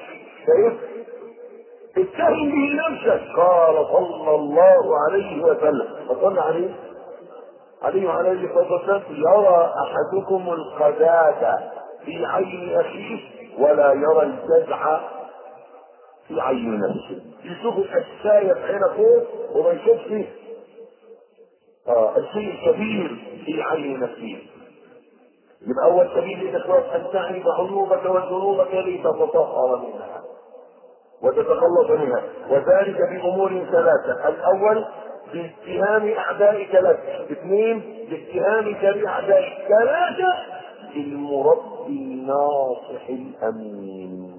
اتهم به نفسك. قال صلى الله عليه وسلم، فصلى عليه وعلى اله الصلاه والسلام: يرى احدكم القذاة في عين اخيه ولا يرى الجزع في عين نفسه. يشوف الاشياء في عين اخوه وما يشوفش الشيء الكبير في عين نفسه. يبقى اول سبيل الاخلاص ان تعرف عيوبك وذنوبك لتتطهر منها وتتخلص منها، وذلك بامور ثلاثه: الاول باتهام اعدائك لك، اثنين باتهامك لاعدائك، ثلاثه بالمربي الناصح الامين.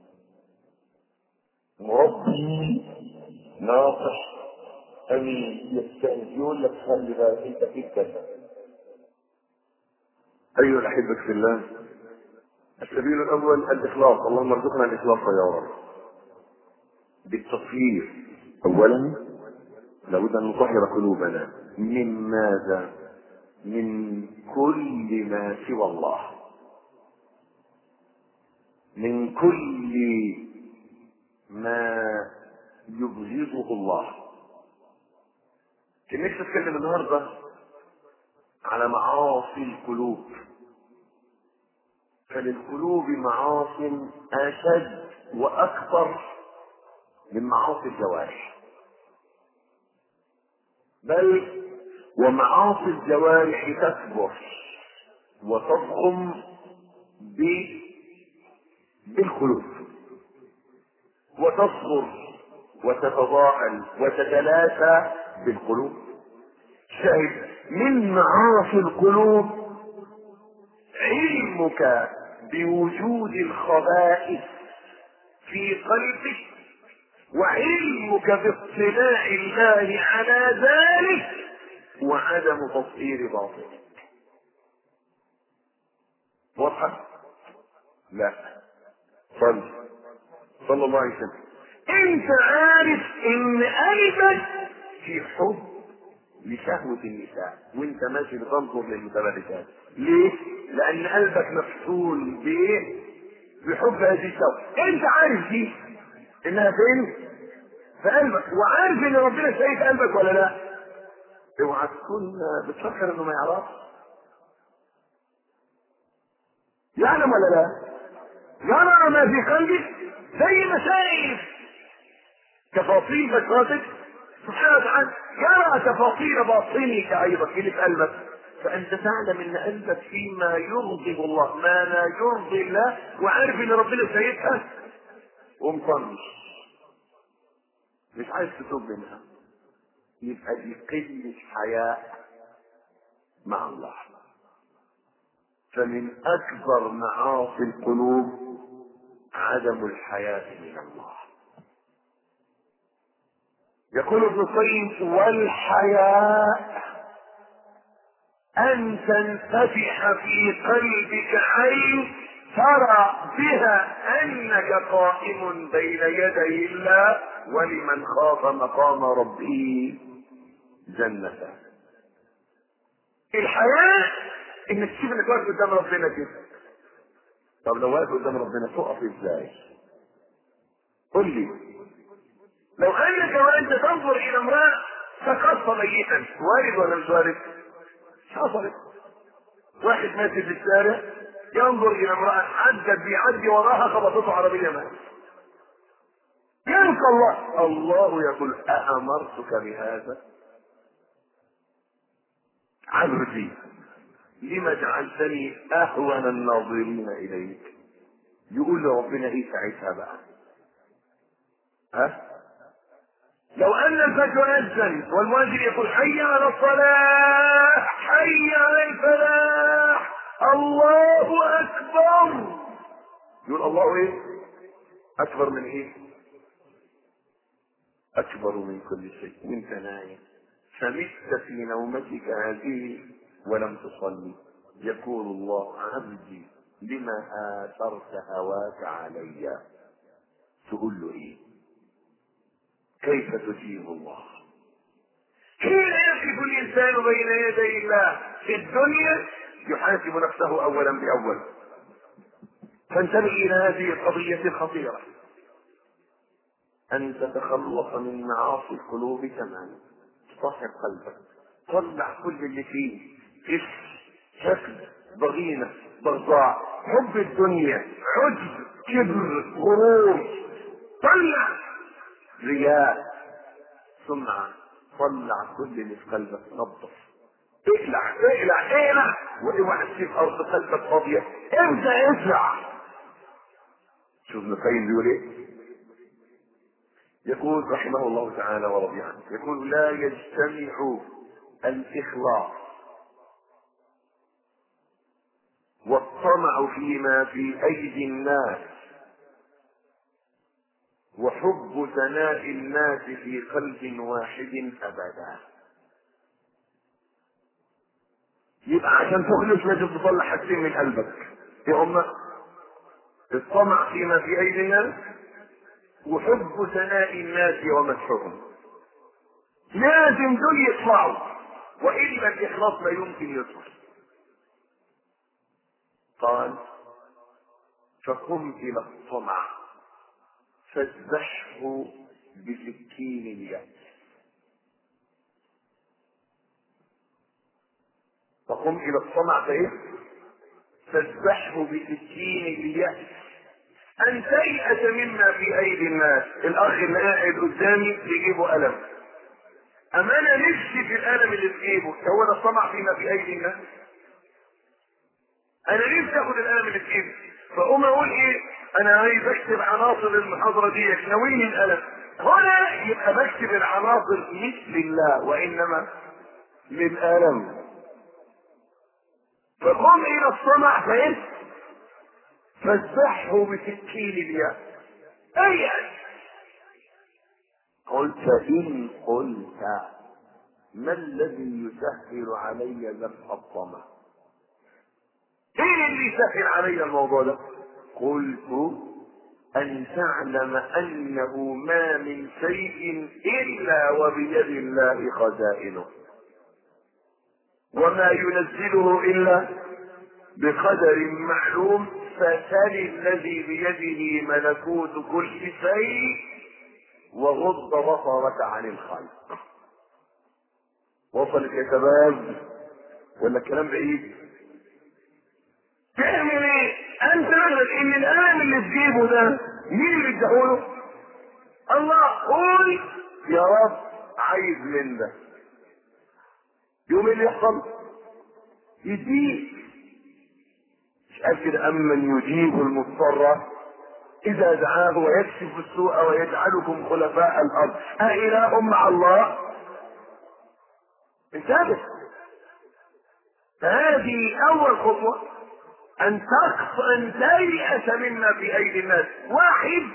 مربي ناصح امين يستأذن يقول لك خلي بالك انت فيك كذا. ايها الاحبه في الله، السبيل الاول الاخلاص، اللهم ارزقنا الاخلاص يا رب. بالتطهير اولا لابد ان نطهر قلوبنا من ماذا؟ من كل ما سوى الله، من كل ما يبغضه الله. كان نفسي اتكلم النهارده على معاصي القلوب، فللقلوب معاصي اشد واكثر من معاصي الجوارح، بل ومعاصي الجوارح تكبر وتضخم بالقلوب، وتصغر وتتضاءل وتتلاشى بالقلوب. شاهد من معاصي القلوب علمك بوجود الخبائث في قلبك، وعلمك باطلاع الله على ذلك، وعدم تطهير باطنك. واضحة؟ لا. صلى الله عليه وسلم. انت عارف ان قلبك في حب لشهوة النساء وانت ماشي بتنظر للمتبرجات. ليه؟ لان قلبك مفتول بايه؟ بحب هذه الشهوة. انت عارف دي انها فين؟ في قلبك، وعارف ان ربنا شايف قلبك ولا لا؟ اوعى تكون بتفكر انه ما يعرفش. يعلم ولا لا؟ يرى ما في قلبك زي ما شايف تفاصيل بشرتك سبحانه وتعالى، يرى تفاصيل باطنك ايضا اللي في قلبك. فانت تعلم ان قلبك فيما يغضب الله، ما لا يرضي الله، وعارف ان ربنا شايفها ومطنش مش عايز تتوب منها. يبقى دي قلة حياء مع الله. فمن اكبر معاصي القلوب عدم الحياء من الله. يقول ابن القيم: والحياء ان تنفتح في قلبك عين ترى بها انك قائم بين يدي الله، ولمن خاف مقام ربه جنة. الحياء انك تشوف انك واقف قدام ربنا كده. طب لو واقف قدام ربنا تقف ازاي؟ قل لي. لو انك وانت تنظر الى امرأة سقطت ميتا، وارد ولا مش وارد؟ حصلت. واحد ماشي في الشارع ينظر الى امرأة عدت بيعدي وراها خبطته عربية مات. يلقى الله، الله يقول: أأمرتك بهذا؟ عبدي لما جعلتني أهون الناظرين إليك. يقول له ربنا ايه ساعتها بقى؟ ها؟ لو ان الفجر اذن والمؤذن يقول: حي على الصلاة، حي على الفلاح، الله اكبر. يقول الله ايه؟ اكبر من ايه؟ اكبر من كل شيء. وانت نايم فمت في نومتك هذه ولم تصلي، يقول الله: عبدي لما آثرت هواك علي. تقول له ايه؟ كيف تجيب الله؟ حين يقف الانسان بين يدي الله في الدنيا يحاسب نفسه اولا باول. فانتبه الى هذه القضية الخطيرة، ان تتخلص من معاصي القلوب تماما. تطهر قلبك، طلع كل اللي فيه كسر، شكل، ضغينة، بغضاء، حب الدنيا، عجب، كبر، غرور. طلع رياء، سمعة. طلع كل اللي في قلبك، نظف، اقلع اقلع اقلع، واوعى تسيب ارض قلبك فاضية. ابدأ اسرع. شوف ابن القيم بيقول ايه؟ يقول رحمه الله تعالى ورضي عنه، يقول: لا يجتمع الإخلاص والطمع فيما في أيدي الناس وحب ثناء الناس في قلب واحد أبدا. يبقى عشان تخلص لازم تطلع حاجتين من قلبك. ايه هما؟ الطمع فيما في ايدي الناس، وحب ثناء الناس ومدحهم. لازم دول يطلعوا، والا الاخلاص لا يمكن يدخل. قال فقم الى الطمع فاذبحه بسكين اليأس. فقم الى الطمع فايه؟ فاذبحه بسكين اليأس. ان تيأس مما في ايدي الناس. الاخ اللي قاعد قدامي يجيبه قلم، اما انا نفسي في القلم اللي في جيبه، هو ده الطمع فيما في ايدي الناس؟ انا نفسي اخد القلم اللي في جيبي، فاقوم اقول ايه؟ انا عايز اكتب عناصر المحاضره دي، ناويني القلم. هنا يبقى بكتب العناصر مش لله وانما للقلم. فقم الى الطمع فايه؟ فاذبحه بسكين اليأس. اي قلت ان قلت ما الذي يسهل علي ذبح الطمع؟ ايه اللي يسهل علي الموضوع ده؟ قلت ان تعلم انه ما من شيء الا وبيد الله خزائنه، وما ينزله الا بقدر معلوم، فسل الذي بيده ملكوت كل شيء وغض بصرك عن الخلق. وصلت يا شباب ولا الكلام بعيد؟ تعمل ايه؟ انت تعرف ان القلم اللي في جيبه ده مين اللي اداهوله؟ الله. قول يا رب عايز من ده، يوم اللي يحصل يديك. مش قال كده امن يجيب المضطر اذا دعاه ويكشف السوء ويجعلكم خلفاء الارض أإله مع الله؟ انتبه، فهذه اول خطوه، ان تيأس مما في ايدي الناس. واحد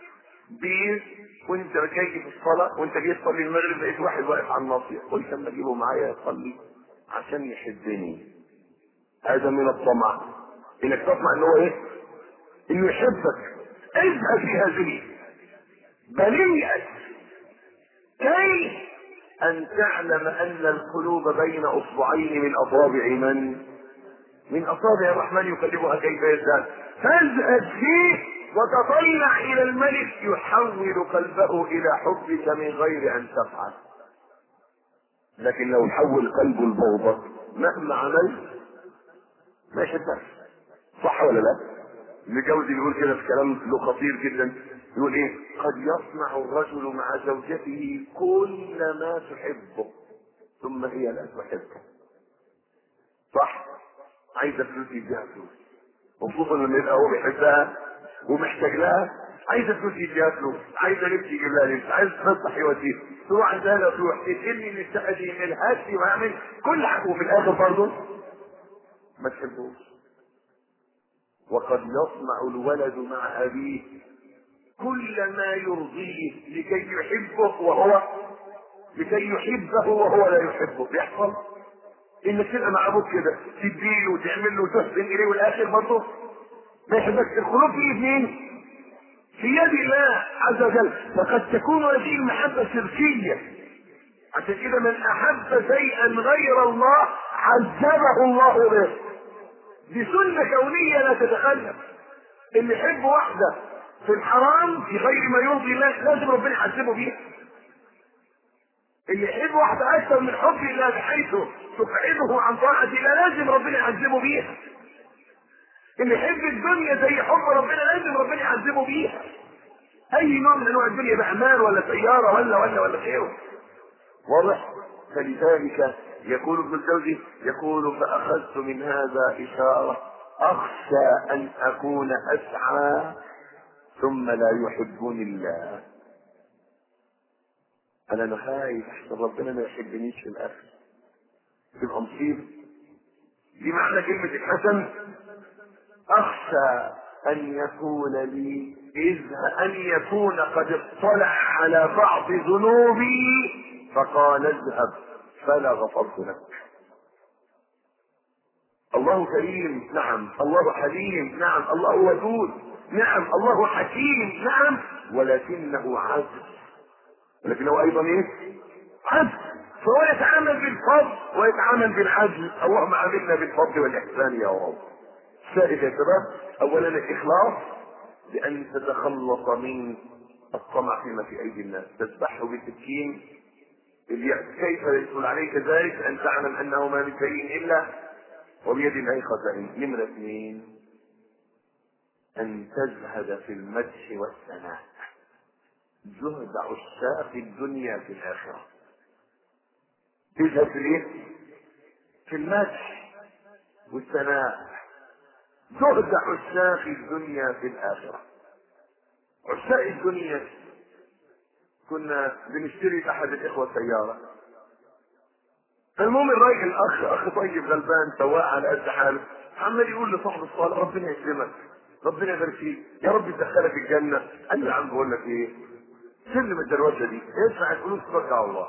وانت جاي في الصلاه، وانت جاي تصلي المغرب، لقيت واحد واقف على الناصيه، قلت اما اجيبه معايا يصلي عشان يحبني. هذا من الطمع، انك تطمع ان هو ايه؟ انه يحبك. اذهب في هذه بل كيف ان تعلم ان القلوب بين اصبعين من اصابع من اصابع الرحمن يقلبها كيف يشاء. فاذهب فيه وتطلع الى الملك يحول قلبه الى حبك من غير ان تفعل. لكن لو حول قلبه البغضة مهما عملت ما يحبك. صح ولا لا؟ الجوزي بيقول كده في كلام له خطير جدا، يقول ايه؟ قد يصنع الرجل مع زوجته كل ما تحبه ثم هي لا تحبه. صح؟ عايزه فلوس يديها فلوس، وخصوصا لما يبقى هو بيحبها ومحتاج لها. عايزه فلوس يديها فلوس، عايزه لبس يجيب لها لبس، عايزه تفسح يوديها، تروح عندها لا تروح، تتهمني من الشقه دي من الهاتي ويعمل كل حاجه، وفي الاخر برضه ما تحبوش. وقد يصنع الولد مع ابيه كل ما يرضيه لكي يحبه وهو لا يحبه. بيحصل انك تبقى مع ابوك كده، تديله وتعمل له وتحسن اليه، والاخر برضه ما يحبك. القلوب في اثنين في يد الله عز وجل، فقد تكون هذه المحبه شركيه. عشان كده من احب شيئا غير الله عذبه الله به. دي سنه كونيه لا تتخلف. اللي يحب واحده في الحرام في غير ما يرضي الله لازم ربنا يعذبه بيها. اللي يحب واحده اكثر من حب الله بحيث تبعده عن طاعه الله لازم ربنا يعذبه بيها. اللي يحب الدنيا زي حب ربنا لازم ربنا يعذبه بيها. اي نوع من انواع الدنيا، باعمال ولا سياره ولا غيره. واضح؟ فلذلك يقول ابن الجوزي، يقول فاخذت من هذا اشاره اخشى ان اكون اسعى ثم لا يحبني الله. انا خايف احسن ربنا ما يحبنيش في الاخر، تبقى مصيبه. دي معنى كلمه الحسن، اخشى ان يكون قد اطلع على بعض ذنوبي فقال اذهب فلا غفرت لك. الله كريم، نعم. الله حليم، نعم. الله ودود، نعم. الله حكيم، نعم، ولكنه عدل، ولكنه ايضا ايه؟ عدل. فهو يتعامل بالفضل ويتعامل بالعدل. اللهم عاملنا بالفضل والاحسان يا رب. ثالث يا شباب، اولا الاخلاص، بان تتخلص من الطمع فيما في ايدي الناس، تذبحه بسكين اليأس. كيف يدخل عليك ذلك؟ ان تعلم انه ما من شيء الا وبيد الله خزائنه. نمرة 2، ان تزهد في المدح والثناء، زهد عشاق الدنيا في الاخره. تزهد في ايه؟ في المدح والثناء. زهد عشاق الدنيا في الاخره. عشاق الدنيا، كنا بنشتري احد الاخوه سياره، فالمهم الراجل اخ طيب غلبان سواق على قد حاله، عمال يقول لصاحب الصالح ربنا يكرمك، ربنا يبارك فيك، يا رب يدخلك الجنه. قال له يا عم بقول لك ايه، سلم الدروشه دي، ادفع الفلوس ترجع الله.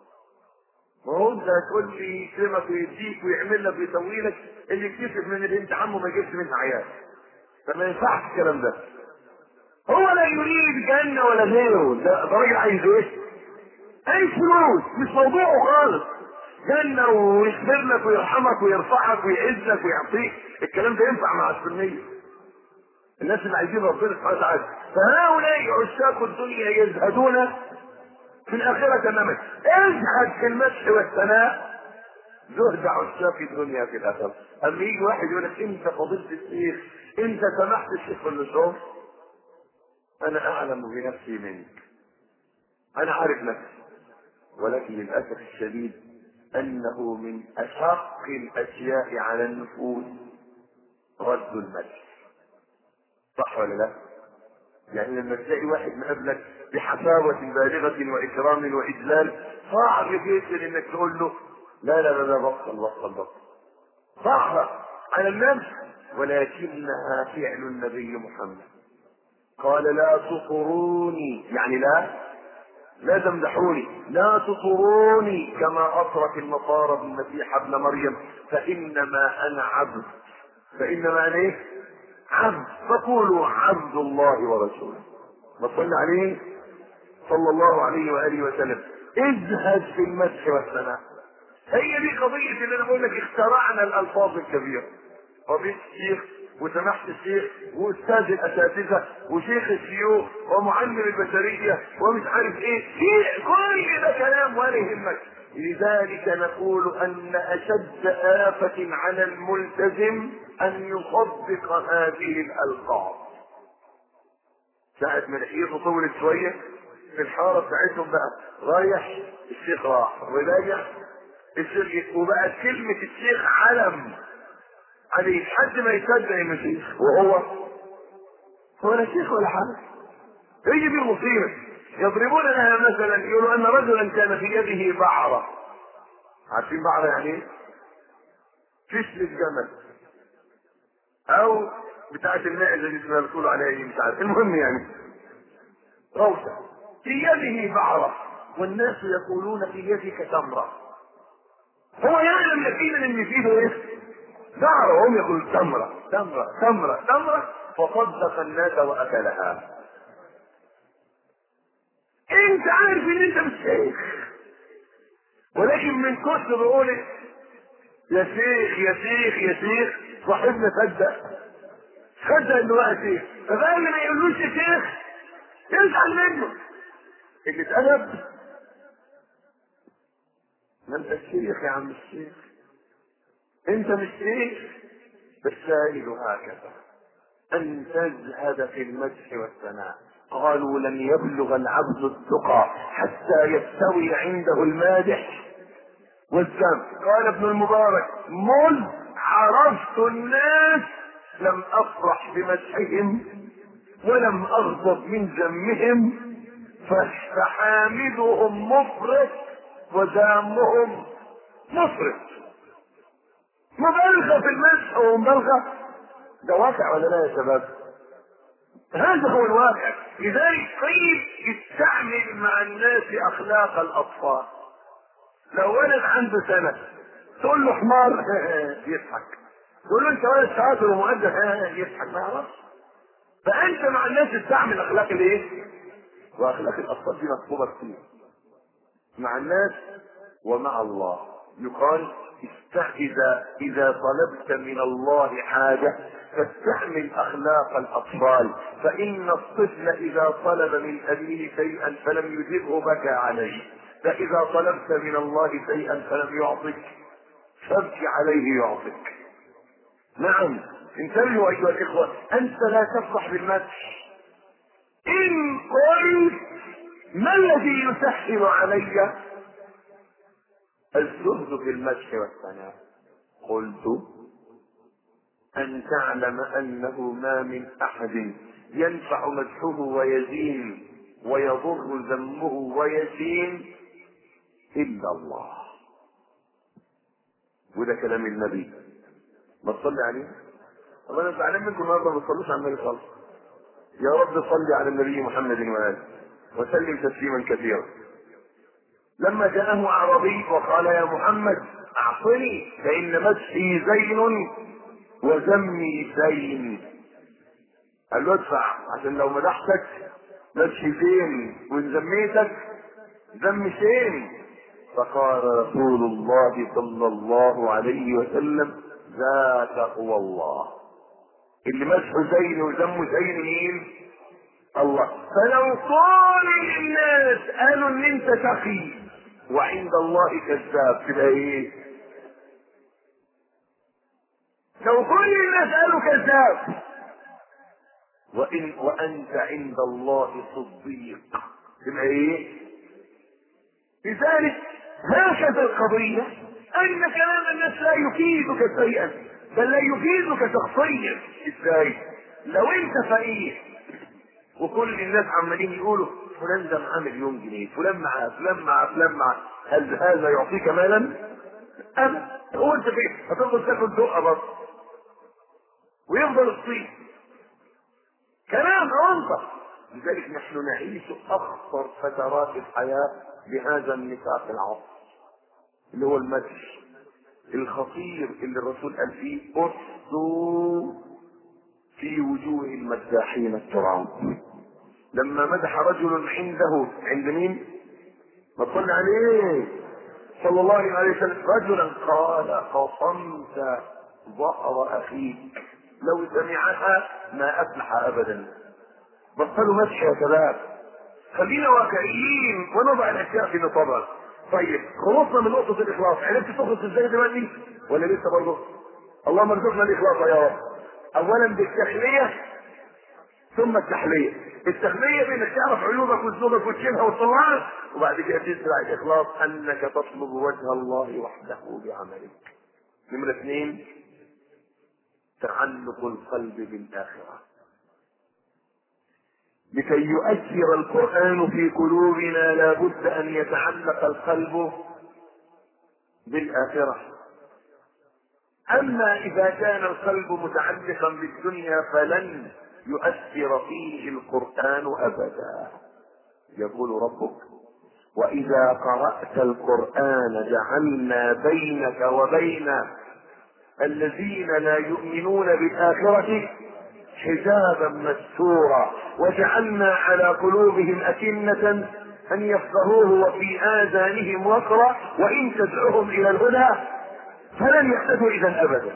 ما هو انت هتقول لي يكرمك ويديك ويعمل لك ويسوي لك، اللي يكتسب من البنت عمه ما يجيبش منها عيال. فما ينفعش الكلام ده. هو لا يريد جنه ولا غيره، ده راجل عايز ايه؟ عايز فلوس، مش موضوعه خالص. جنه ويغفر لك ويرحمك ويرفعك ويعزك ويعطيك، الكلام ده ينفع مع السنيه. الناس اللي عايزين ربنا سبحانه وتعالى. فهؤلاء عشاق الدنيا يزهدون في الآخرة تماما. ازهد في المدح والثناء، زهد عشاق الدنيا في الآخرة. أما يجي واحد يقول لك أنت فضيلة الشيخ، أنت سمحت الشيخ بالنشوف، أنا أعلم بنفسي منك، أنا عارف نفسي، ولكن للأسف الشديد أنه من أشق الأشياء على النفوس رد المدح. صح ولا لا؟ يعني لما تلاقي واحد مقابلك بحفاوة بالغة وإكرام وإجلال، صعب جدا إنك تقول له لا لا لا بطل. صعب على النفس، ولكنها فعل النبي محمد. قال لا تطروني، يعني لا تمدحوني، لا تطروني كما أطرت النصارى بالمسيح ابن مريم، فإنما أنا عبد. فإنما أنا إيه؟ عبد. فقولوا عبد الله ورسوله. وصلنا عليه صلى الله عليه وآله وسلم. ازهد في المدح والثناء. هي دي قضية اللي انا بقول لك، اخترعنا الالفاظ الكبيرة، قضية الشيخ وسماحة الشيخ واستاذ الاساتذة وشيخ الشيوخ ومعلم البشرية ومش عارف ايه، كل ده كلام ولا يهمك. لذلك نقول ان اشد آفة على الملتزم ان يصدق هذه الالفاظ. ساعة ما لحيته طولت شوية في الحارة بتاعتهم بقى، رايح الشيخ راح وراجع الشيخ، وبقت كلمة الشيخ علم عليه لحد ما يصدق انه شيخ، وهو لا شيخ ولا حاجة. هي دي المصيبة. يضربون لها مثلا، يقولوا ان رجلا كان في يده بعرة. عارفين بعرة يعني ايه؟ فشل الجمل او بتاعت الماء اللي اسمها بتقولوا عليها ايه مش عارف، المهم يعني روشة في يده بعرة والناس يقولون في يدك تمرة. هو يعلم يقينا ان في ايده ايه؟ بعرة، وهم يقولون تمرة. فصدق الناس واكلها. انت عارف ان انت مش شيخ، ولكن من كتر بقول يا شيخ صاحبنا صدق انه بقى شيخ، فبقى اللي ما يقولوش يا شيخ يزعل منه. اللي اتقلب ما انت الشيخ يا عم الشيخ، انت مش شيخ. فالسائل هكذا، ان تزهد في المدح والثناء. قالوا لن يبلغ العبد التقى حتى يستوي عنده المادح والذم. قال ابن المبارك مذ عرفت الناس لم افرح بمدحهم ولم اغضب من ذمهم، فحامدهم مفرط وذامهم مفرط. مبالغه في المدح ومبالغه، ده واقع ولا لا يا شباب؟ هذا هو الواقع. لذلك قيل استعمل مع الناس اخلاق الاطفال. لو ولد عنده سنه تقول له حمار يضحك، تقول له انت ولد شاطر ومؤدب يضحك، ما يعرفش. فانت مع الناس استعمل اخلاق الايه؟ واخلاق الاطفال دي مطلوبه كتير مع الناس ومع الله. يقال اذا طلبت من الله حاجه فاستعمل اخلاق الاطفال، فان الطفل اذا طلب من ابيه شيئا فلم يجبه بكى عليه، فاذا طلبت من الله شيئا فلم يعطك فابكي عليه يعطك. نعم، انتبهوا ايها الاخوه، انت لا تفرح بالمدح. ان قلت ما الذي يسهل علي؟ الزهد في المدح والثناء. قلت ان تعلم انه ما من احد ينفع مدحه ويزين ويضر ذمه ويزين الا الله. وده كلام النبي، ما تصلي عليه. طب انا زعلان منكم النهارده ما بتصلوش على النبي خالص. يا رب صل على النبي محمد واله وسلم تسليما كثيرا. لما جاءه اعرابي وقال يا محمد اعطني فان مدحي زين وذمي زين. قال له ادفع عشان لو مدحتك مدحي زين وان ذميتك ذم زين. فقال رسول الله صلى الله عليه وسلم ذاك هو الله. اللي مدحه زين وذمه زين مين؟ الله. فلو كل الناس قالوا ان انت تقي وعند الله كذاب تبقى ايه؟ لو كل الناس قالوا كذاب وانت عند الله صديق تبقى ايه؟ لذلك هكذا القضية ان كلام الناس لا يفيدك شيئا بل لا يفيدك شخصيا. ازاي؟ لو انت فقير وكل الناس عمالين يقولوا فلان ده معاه مليون جنيه، فلان معاه، فلان معاه، فلان معاه، هل هذا يعطيك مالا؟ ابدا. هو انت فين؟ هتفضل تاكل دقه بس ويفضل الصيف كلام عنصر. لذلك نحن نعيش اخطر فترات الحياه بهذا النفاق العصر اللي هو المدح الخطير اللي الرسول قال فيه اصدوا في وجوه المداحين الكرام. لما مدح رجل عنده عند مين؟ ما تصلي عليه صلى الله عليه وسلم رجلا قال قصمت ظهر اخيك لو سمعها ما افلح ابدا. بطلوا مدح يا شباب، خلينا واقعيين ونضع الاشياء في نطاقها. طيب خلصنا من نقطه الاخلاص، عرفت تخلص ازاي دلوقتي ولا لسه برضه؟ اللهم ارزقنا الاخلاص يا رب. اولا بالتخليه ثم التحليه. التخليه بانك تعرف عيوبك وذنوبك وتشيلها وتطلعها، وبعد كده تزرع الاخلاص انك تطلب وجه الله وحده بعملك. نمره اثنين تعلق القلب بالاخره. لكي يؤثر القرآن في قلوبنا لابد ان يتعلق القلب بالاخره. اما اذا كان القلب متعلقا بالدنيا فلن يؤثر فيه القرآن ابدا. يقول ربك واذا قرأت القرآن جعلنا بينك وبين الذين لا يؤمنون بالآخرة حجابا مستورا وجعلنا على قلوبهم أكنة أن يفقهوه وفي آذانهم وقرا وإن تدعوهم إلى الهدى فلن يهتدوا إذا أبدا.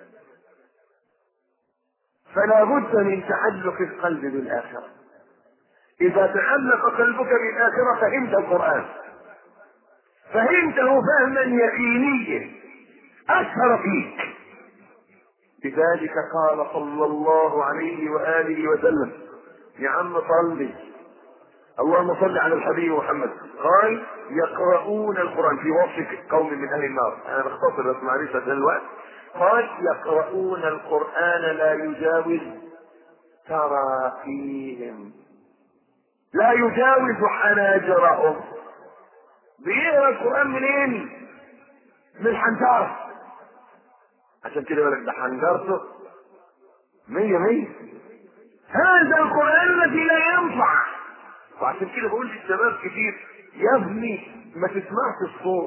فلا بد من تعلق القلب بالآخرة. إذا تعلق قلبك بالآخرة فهمت القرآن، فهمته فهما يقينيا أثر فيك. لذلك قال صلى الله عليه وآله وسلم يا عم صلي اللهم صل على الحبيب محمد، قال يقرؤون القرآن في وصف قوم من أهل النار. أنا بختصر بس معلش عشان الوقت. قال يقرؤون القرآن لا يجاوز تراقيهم، لا يجاوز حناجرهم. بيقرأ القرآن منين؟ من الحنجرة. عشان كده يقول لك ده حنجرته 100. هذا القرآن الذي لا ينفع. وعشان كده بقول للشباب كتير يا ابني ما تسمعش الصوت،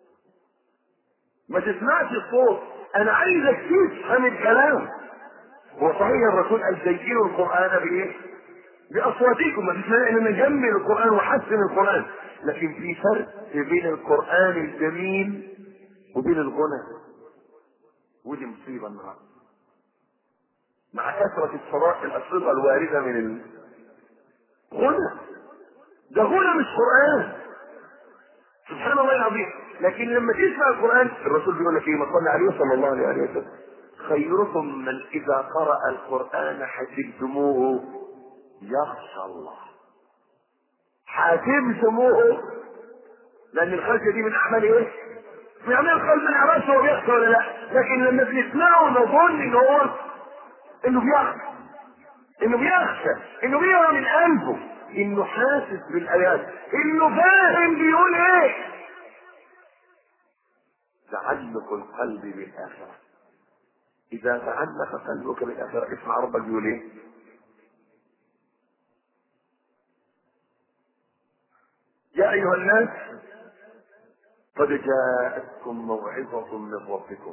ما تسمعش الصوت، انا عايزك تفهم الكلام. هو صحيح الرسول قال زينوا القرآن بايه؟ بأصواتكم، ما فيش مانع ان نجمل القرآن وحسن القرآن، لكن في فرق بين القرآن الجميل وبين الغنى. ودي مصيبة النهارده مع كثرة الأصيغة الواردة من الغنى. ده غنى مش قرآن، سبحان الله العظيم. لكن لما تسمع القرآن الرسول بيقول لك ايه؟ ما صلى عليه صلى الله عليه وسلم: خيركم من إذا قرأ القرآن حسبتموه يخشى الله. حسبتموه لأن الخشية دي من أعمال ايه؟ من أعمال القلب، ما نعرفش هو بيخشى ولا لا، لكن لما بنسمعه نظن إن هو إنه بيخشى، إنه بيخشى، إنه بيقرأ من قلبه، إنه حاسس بالآيات، إنه فاهم بيقول إيه. تعلق القلب بالآخرة. إذا تعلق قلبك بالآخرة اسمع ربك بيقول إيه؟ يا أيها الناس قد جاءتكم موعظة من ربكم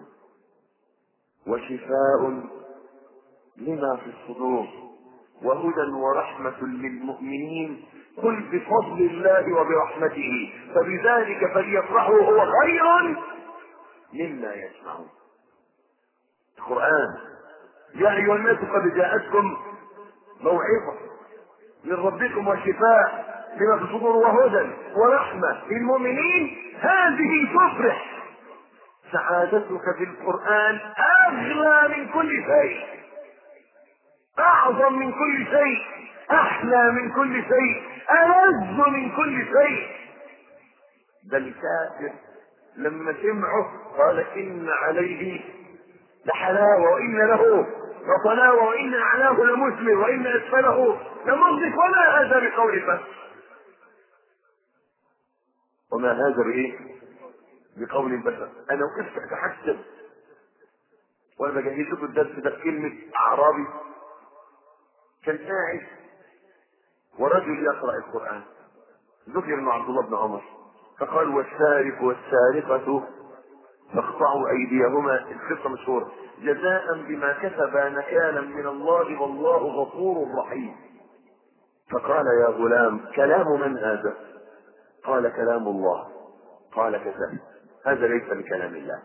وشفاء لما في الصدور وهدى ورحمة للمؤمنين قل بفضل الله وبرحمته فبذلك فليفرحوا هو خير مما يجمعون. القرآن يا أيها الناس قد جاءتكم موعظة من ربكم وشفاء لما في الصدور وهدى ورحمة للمؤمنين، هذه تفرح. سعادتك في القرآن أغلى من كل شيء، أعظم من كل شيء، أحلى من كل شيء، ألذ من كل شيء. بل الكافر لما سمعه قال إن عليه لحلاوة وإن له لطلاوة وإن أعلاه لمسلم وإن أسفله لمغرق وما هذا بقول فهم. وما هذا بإيه؟ بقول البشر. أنا وقفت أتحسب وأنا بجهز لكم الدرس ده بكلمة أعرابي كان قاعد ورجل يقرأ القرآن، ذكر ابن عبد الله بن عمر فقال والسارق والسارقة فاقطعوا أيديهما، القصة مشهورة، جزاء بما كسبا نكالا من الله والله غفور رحيم. فقال يا غلام كلام من هذا؟ قال كلام الله. قال كذلك هذا ليس بكلام الله.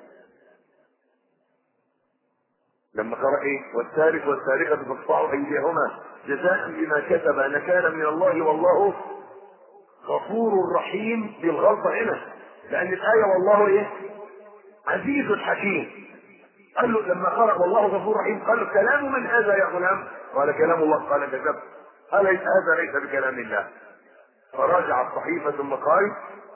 لما قرأ ايه؟ والسارق والسارقة فاقطعوا أيديهما جزاء بما كسبا نكالا من الله والله غفور رحيم. بالغلطة هنا لأن الآية والله ايه؟ عزيز حكيم. قال له لما قرأ والله غفور رحيم قال له كلام من هذا يا غلام؟ قال كلام الله. قال كذبت، هذا ليس بكلام الله. فراجع الصحيفة ثم قال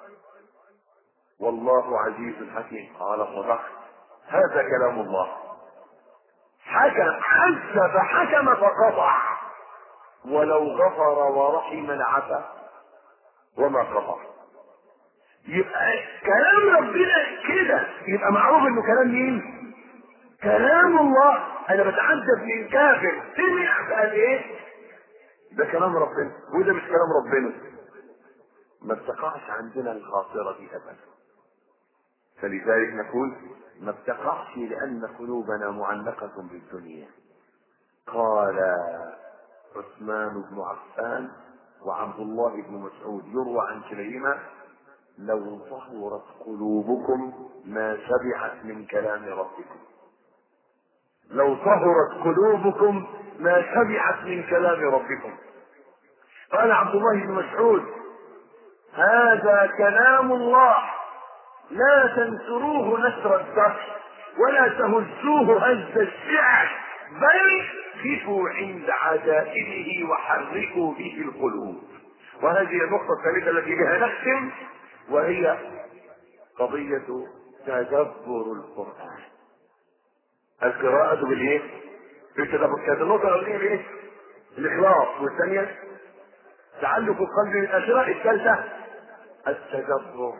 والله عزيز حكيم. قال صدقت، هذا كلام الله. حكم عز فحكم فقطع، ولو غفر ورحم لعفى وما قطع. يبقى كلام ربنا كده يبقى معروف انه كلام مين؟ كلام الله. انا بتعجب من كافر سمع قال ايه؟ ده كلام ربنا وده مش كلام ربنا. ما ابتقعش عندنا الخاطرة دي ابدا. فلذلك نقول ما ابتقعش لان قلوبنا معلقة بالدنيا. قال عثمان بن عفان وعبد الله بن مسعود يروى عن كليهما لو طهرت قلوبكم ما شبعت من كلام ربكم. لو طهرت قلوبكم ما شبعت من كلام ربكم. قال عبد الله بن مسعود هذا كلام الله لا تنسروه نسر الدهر ولا تهزوه هز الشعر بل خفوا عند عجائبه وحركوا به القلوب. وهذه النقطة الثالثة التي بها نختم وهي قضية تدبر القرآن. القراءة بالايه؟ بالتدبر. كانت النقطة الأولية بايه؟ الإخلاص، والثانية تعلق القلب بالآخرة، الثالثة التدبر.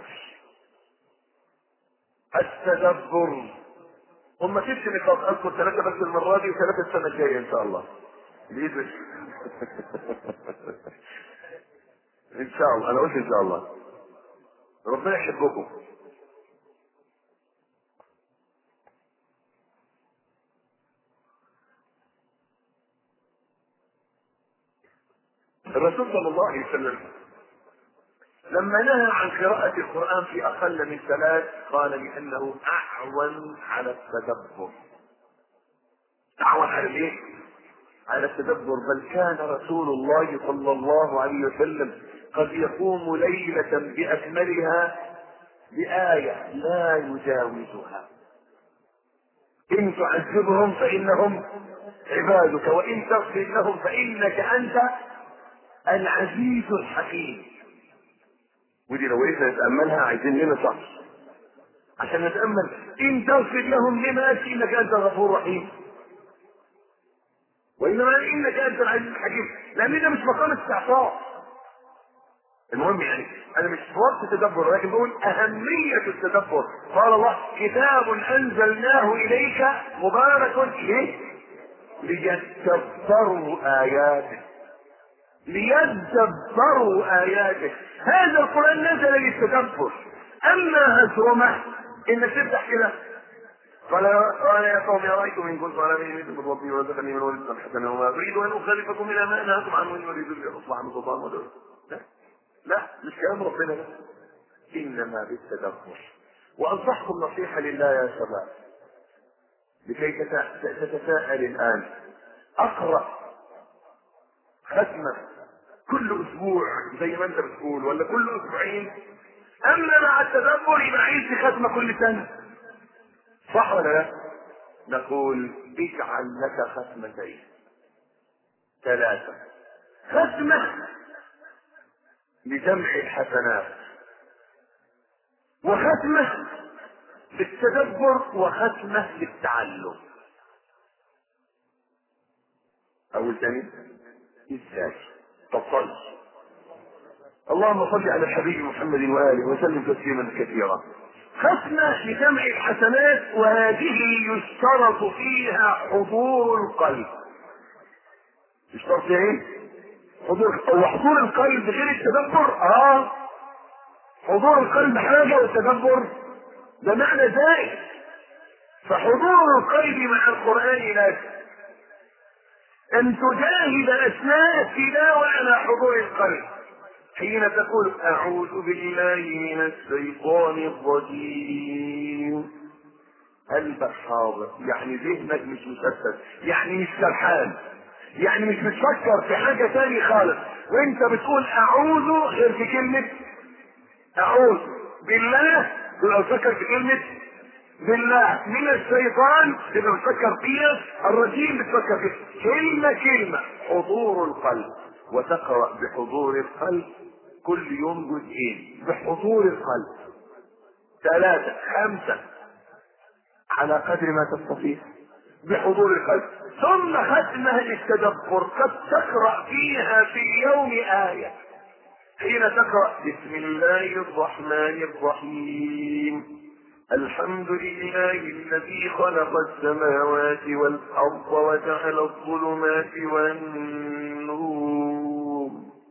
التدبر هم 6 نقاط، اذكر 3 بس المرة دي و3 السنة الجاية ان شاء الله بإذن ان شاء الله. انا قلت ان شاء الله. ربنا يحبكم. الرسول صلى الله عليه وسلم لما نهى عن قراءة القرآن في أقل من 3 قال لأنه أعون على التدبر. أعون على إيه؟ على التدبر. بل كان رسول الله صلى الله عليه وسلم قد يقوم ليلة بأكملها بآية لا يجاوزها. إن تعذبهم فإنهم عبادك وإن تغفر لهم فإنك أنت العزيز الحكيم. ودي لو إحنا نتأملها عايزين لنا شخص عشان نتأمل. إن تغفر لهم لما إنك أنت الغفور الرحيم، وإنما إنك أنت العزيز الحكيم، لأن ده مش مقام استعطاء. المهم يعني أنا مش في وقت تدبر، لكن بقول أهمية التدبر. قال الله كتاب أنزلناه إليك مبارك ليدبروا آياته. ليدبروا آياته. هذا القرآن نزل للتدبر. أما هزرمه إنك تفتح كده قال يا قوم أرأيتم إن كنت على ميت من ربي ورزقني من رزقا حسنا وما أريد أن أخالفكم إلى ما أنهاكم عنه إن أريد أن أصلح من سلطان. لا مش كلام ربنا ده، إنما بالتدبر. وأنصحكم نصيحة لله يا شباب لكي تتساءل الآن. أقرأ ختمة كل أسبوع زي ما أنت بتقول ولا كل أسبوعين؟ أما مع التدبر يبقى عايز ختمة كل سنة، صح ولا لا؟ نقول اجعل لك ختمتين 3. ختمة لجمع الحسنات، وختمة للتدبر، وختمة للتعلم. أول ثاني ازاي؟ طب صل. اللهم صل على الحبيب محمد وآله وسلم تسليما كثيرا. ختمة لجمع الحسنات، وهذه يشترط فيها حضور القلب. يشترط ايه؟ حضور القلب غير التدبر. حضور القلب حاجة والتدبر ده معنى زائد. فحضور القلب مع القرآن لازم. أن تجاهد أثناء التلاوة على حضور القلب حين تقول أعوذ بالله من الشيطان الرجيم. قلبك حاضر، يعني ذهنك مش مشتت، يعني مش سرحان، يعني مش بتفكر في حاجة تاني خالص. وانت بتقول أعوذ غير في كلمة أعوذ بالله تبقى بتفكر في كلمة بالله، من الشيطان تبقى بتفكر فيها، الرجيم بتفكر فيه، كلمة كلمة. حضور القلب. وتقرأ بحضور القلب كل يوم جزئين بحضور القلب. 3 5 على قدر ما تستطيع بحضور القلب. ثم ختمة للتدبر قد تقرأ فيها في اليوم آية. حين تقرأ بسم الله الرحمن الرحيم الحمد لله الذي خلق السماوات والأرض وجعل الظلمات والنور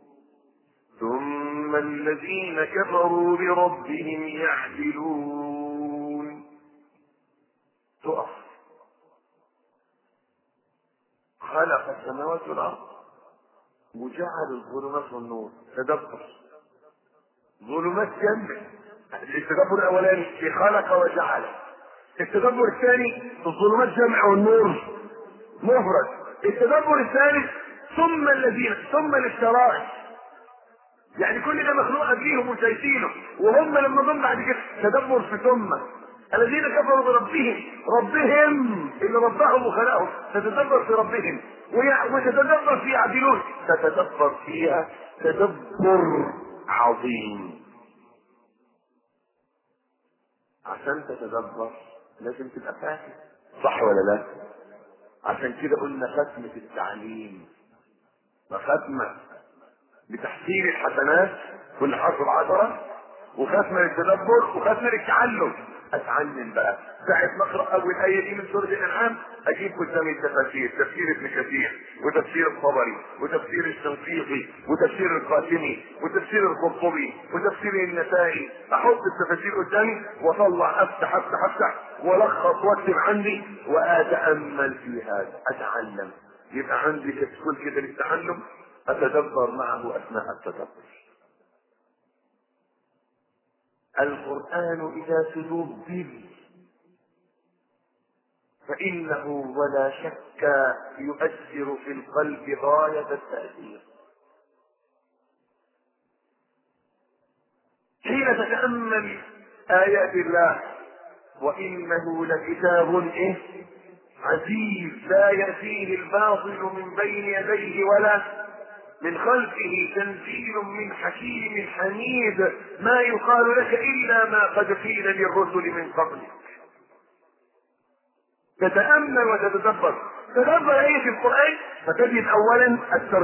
ثم الذين كفروا بربهم يعدلون. تقف. خلق السماوات والأرض وجعل الظلمات والنور. تدبر. ظلمات جنة. التدبر الأولاني في خلق وجعل. التدبر الثاني الظلمات جمع والنور مفرد. التدبر الثالث ثم الذين، ثم للشرائع، يعني كل ده مخلوق قبليهم وشايفينه، وهم لما ضم بعد كده تدبر في ثم الذين كفروا بربهم، ربهم اللي ربهم وخلقهم، تتدبر في ربهم وتتدبر في يعدلون، تتدبر فيها تدبر عظيم. عشان تتدبر لازم تبقى فاهم، صح ولا لا؟ عشان كده قلنا ختمة التعليم وختمة بتحصيل الحسنات كل حرف 10، وختمة للتدبر وختمة للتعلم. اتعلم بقى ساعة ما اقرا اول آية دي من سورة الانعام اجيب قدامي التفاسير، تفسير ابن كثير وتفسير الطبري وتفسير الشنقيطي وتفسير القاسمي وتفسير القرطبي وتفسير النسائي. احط التفاسير قدامي واطلع افتح افتح افتح والخص واكتب عندي واتامل في هذا، اتعلم. يبقى عندي كتكول كده للتعلم أتدبر معه أثناء التدبر. القرآن إذا تدبر فإنه ولا شك يؤثر في القلب غاية التأثير. حين تتأمل آيات الله وإنه لكتاب عزيز لا يأتيه الباطل من بين يديه ولا من خلفه تنزيل من حكيم حميد ما يقال لك إلا ما قد قيل للرسل من قبلك. تتأمل وتتدبر. تدبر ايه في القرآن فتجد اولا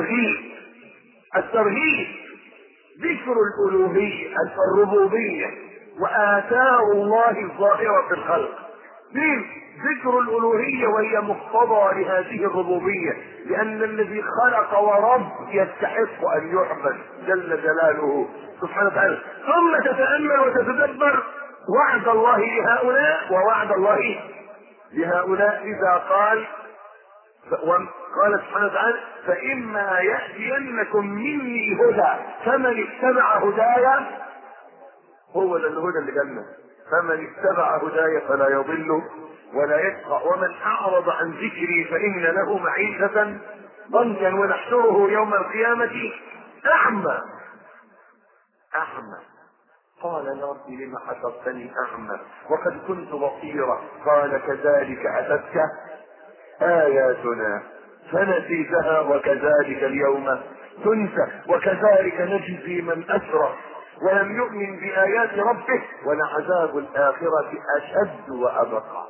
الترهيب ذكر الألوهية الربوبية وآثار الله الظاهرة في الخلق. ذكر الألوهية وهي مقتضى لهذه الربوبية لأن الذي خلق ورب يستحق أن يعبد جل جلاله سبحانه وتعالى. ثم تتأمل وتتدبر وعد الله لهؤلاء ووعد الله لهؤلاء إذا قال سبحانه وتعالى فإما يأتينكم مني هدى فمن اتبع هدايا هو الهدى اللي جنة فمن اتبع هدايا فلا يضل ولا يشقى ومن أعرض عن ذكري فإن له معيشة ضنكا ونحشره يوم القيامة أعمى. قال يا رب لم حشرتني أعمى وقد كنت بصيرا قال كذلك أتتك آياتنا فنسيتها وكذلك اليوم تنسى وكذلك نجزي من أسرف ولم يؤمن بآيات ربه ولعذاب الآخرة أشد وأبقى.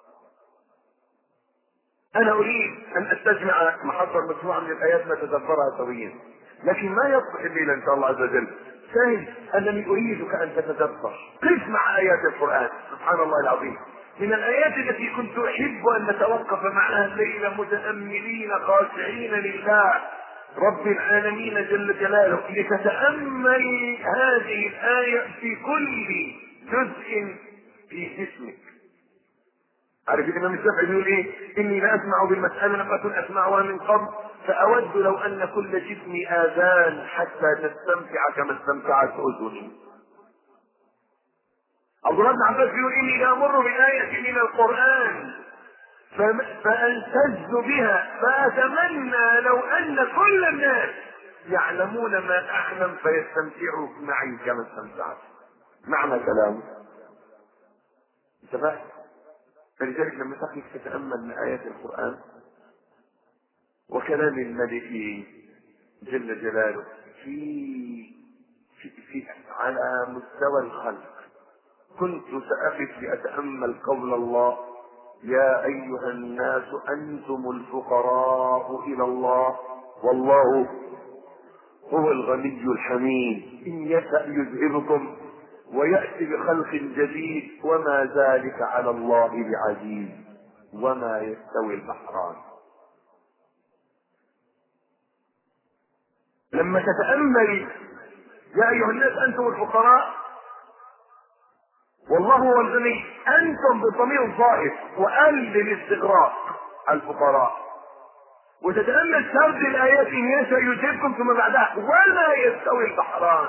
أنا أريد أن أستجمع محضر مجموعة من الآيات نتدبرها سويا لكن ما يصلح الليلة إن شاء الله عز وجل. ثاني أنني أريدك أن تتدبر تسمع آيات القرآن سبحان الله العظيم. من الآيات التي كنت أحب أن نتوقف معها الليلة متأملين خاشعين لله رب العالمين جل جلاله لتتأمل هذه الآية في كل جزء في جسمك. عارف الإمام الشافعي بيقول إيه؟ إني لا أسمع بالمسألة لم أكن أسمعها من قبل فأود لو أن كل جسمي آذان حتى تستمتع كما استمتعت أذني. عبد الله بن عباس بيقول إني لا أمر بآية من القرآن فألتز بها فأتمنى لو أن كل الناس يعلمون ما أعلم فيستمتعوا معي كما استمتعت. معنى كلامه انتبه. فلذلك لما تقف تتأمل من آيات القرآن وكلام الملك جل جلاله في على مستوى الخلق كنت سأقف لأتأمل قول الله يا أيها الناس أنتم الفقراء إلى الله والله هو الغني الحميد إن يشأ يذهبكم ويأتي بخلق جديد وما ذلك على الله بعزيز وما يستوي البحران. لما تتأمل يا أيها الناس أنتم الفقراء والله هو الغني أنتم بالضمير الظاهر وأل للاستغراق الفقراء وتتأمل سرد الآيات إن يشأ يذهبكم ثم بعدها وما يستوي البحران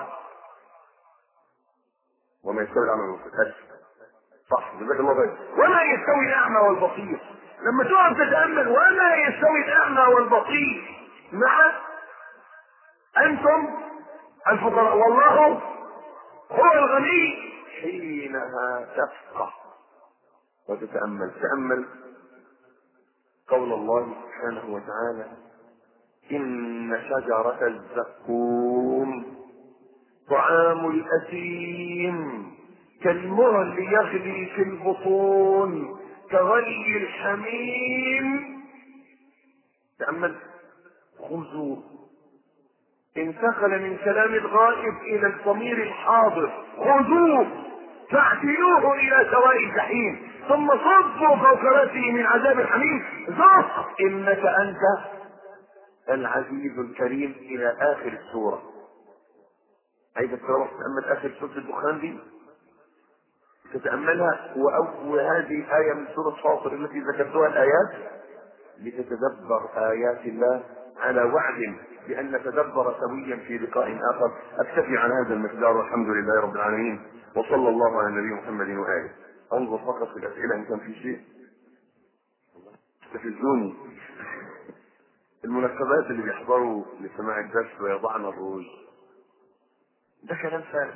وما يستوي الأعمى والبصير. صح جزاك الله خير. وما يستوي الأعمى والبصير. لما تقعد تتأمل وما يستوي الأعمى والبصير مع أنتم الفقراء والله هو الغني حينها تفقه وتتأمل. تأمل قول الله سبحانه وتعالى إن شجرة الزقوم طعام الأثيم كالمهل يغلي في البطون كغلي الحميم. تأمل. خذوا انتقل من كلام الغائب إلى الضمير الحاضر. خذوه فاعتلوه إلى سواء الجحيم ثم صبوا فوق رأسه من عذاب الحميم ذق إنك أنت العزيز الكريم إلى آخر السورة. عايزة تروح تتأمل آخر سورة الدخان دي تتأملها وهذه آية من سورة فاطر التي ذكرتها الآيات لتتدبر آيات الله على وعد بأن نتدبر سويا في لقاء آخر. أكتفي عن هذا المقدار والحمد لله رب العالمين، وصلى الله على النبي محمد وآله. انظر فقط في الأسئلة إن كان في شيء استفزوني. المناسبات اللي بيحضروا لسماع الدرس ويضعن الروج، ده كلام فارغ،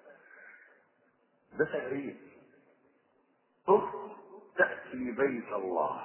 ده تهريج. تأتي بيت الله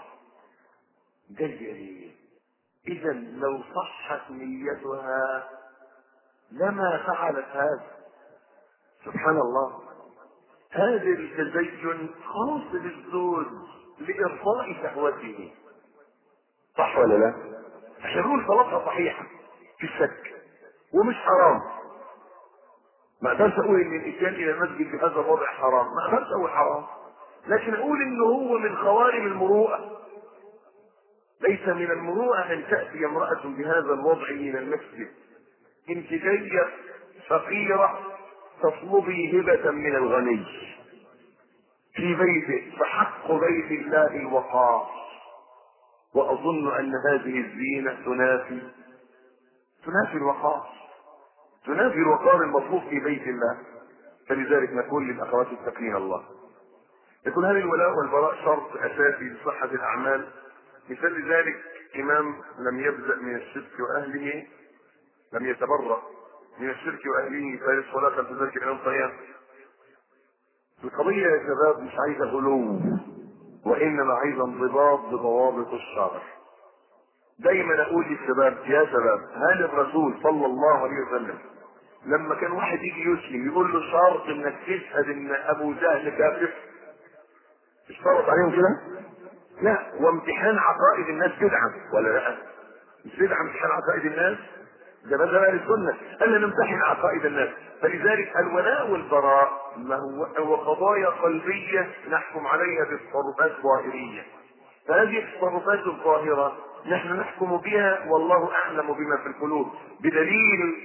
جيد. إذا لو صحت نيتها لما فعلت هذا. سبحان الله. هذا التزين خاص بالزوج لإرضاء شهوته، صح ولا لا؟ عشان نقول صلاتها صحيحة في الشك ومش حرام. ما اقدرش اقول ان الاتيان الى المسجد بهذا الوضع حرام، ما اقدرش اقول حرام، لكن اقول انه هو من خوارم المروءة. ليس من المروءة ان تأتي امرأة بهذا الوضع من المسجد. انت جاية فقيرة تطلبي هبة من الغني في بيته، فحق بيت الله الوقار. واظن ان هذه الزينة تنافي الوقار، تنافي الوقار المطلوب في بيت الله. فلذلك نقول للاخوات اتقين الله. يكون هذا الولاء والبراء شرط اساسي لصحة الاعمال. مثال ذلك امام لم يبدأ من الشرك واهله، لم يتبرأ من الشرك واهله فارس صلاة تذاك الامام صيام. القضية يا شباب مش عايزة غلو، وانما عايزة انضباط بضوابط الشرع. دايما اقول للشباب يا شباب، هل الرسول صلى الله عليه وسلم لما كان واحد يجي يسلم يقول له شرط انك تشهد ان ابو جهل كافر؟ اشترط عليهم كده؟ لا. وامتحان عقائد الناس بدعة ولا لا؟ مش بدعة امتحان عقائد الناس؟ ده مثل اهل السنة الا نمتحن عقائد الناس. فلذلك الولاء والبراء ما هو قضايا قلبية نحكم عليها بتصرفات ظاهرية. فهذه التصرفات الظاهرة نحن نحكم بها والله اعلم بما في القلوب، بدليل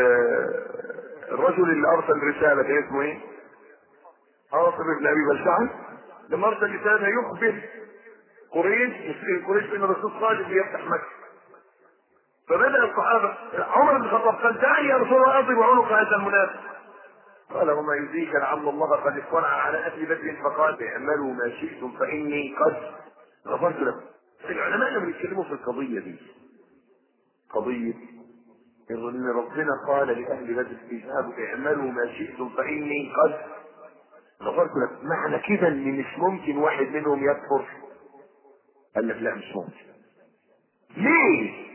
الرجل اللي ارسل رسالة كان اسمه ايه؟ عاصم بن ابي بلشعة. لما ارسل رسالة يخبر قريش بان الرسول قادم ليفتح مكة. فبدأ الصحابة، عمر بن الخطاب قال دعني يا رسول الله اضرب عنق هذا المنافق. قال وما يدريك لعل الله قد اطلع على اهل بدر فقال اعملوا ما شئتم فاني قد غفرت لكم. العلماء لما يتكلموا في القضية دي، قضية ان ربنا قال لاهل بدر اذهبوا اعملوا ما شئتم فاني قد غفرت لكم، معنى كده ان مش ممكن واحد منهم يكفر؟ قال لك لا مش ممكن. ليه؟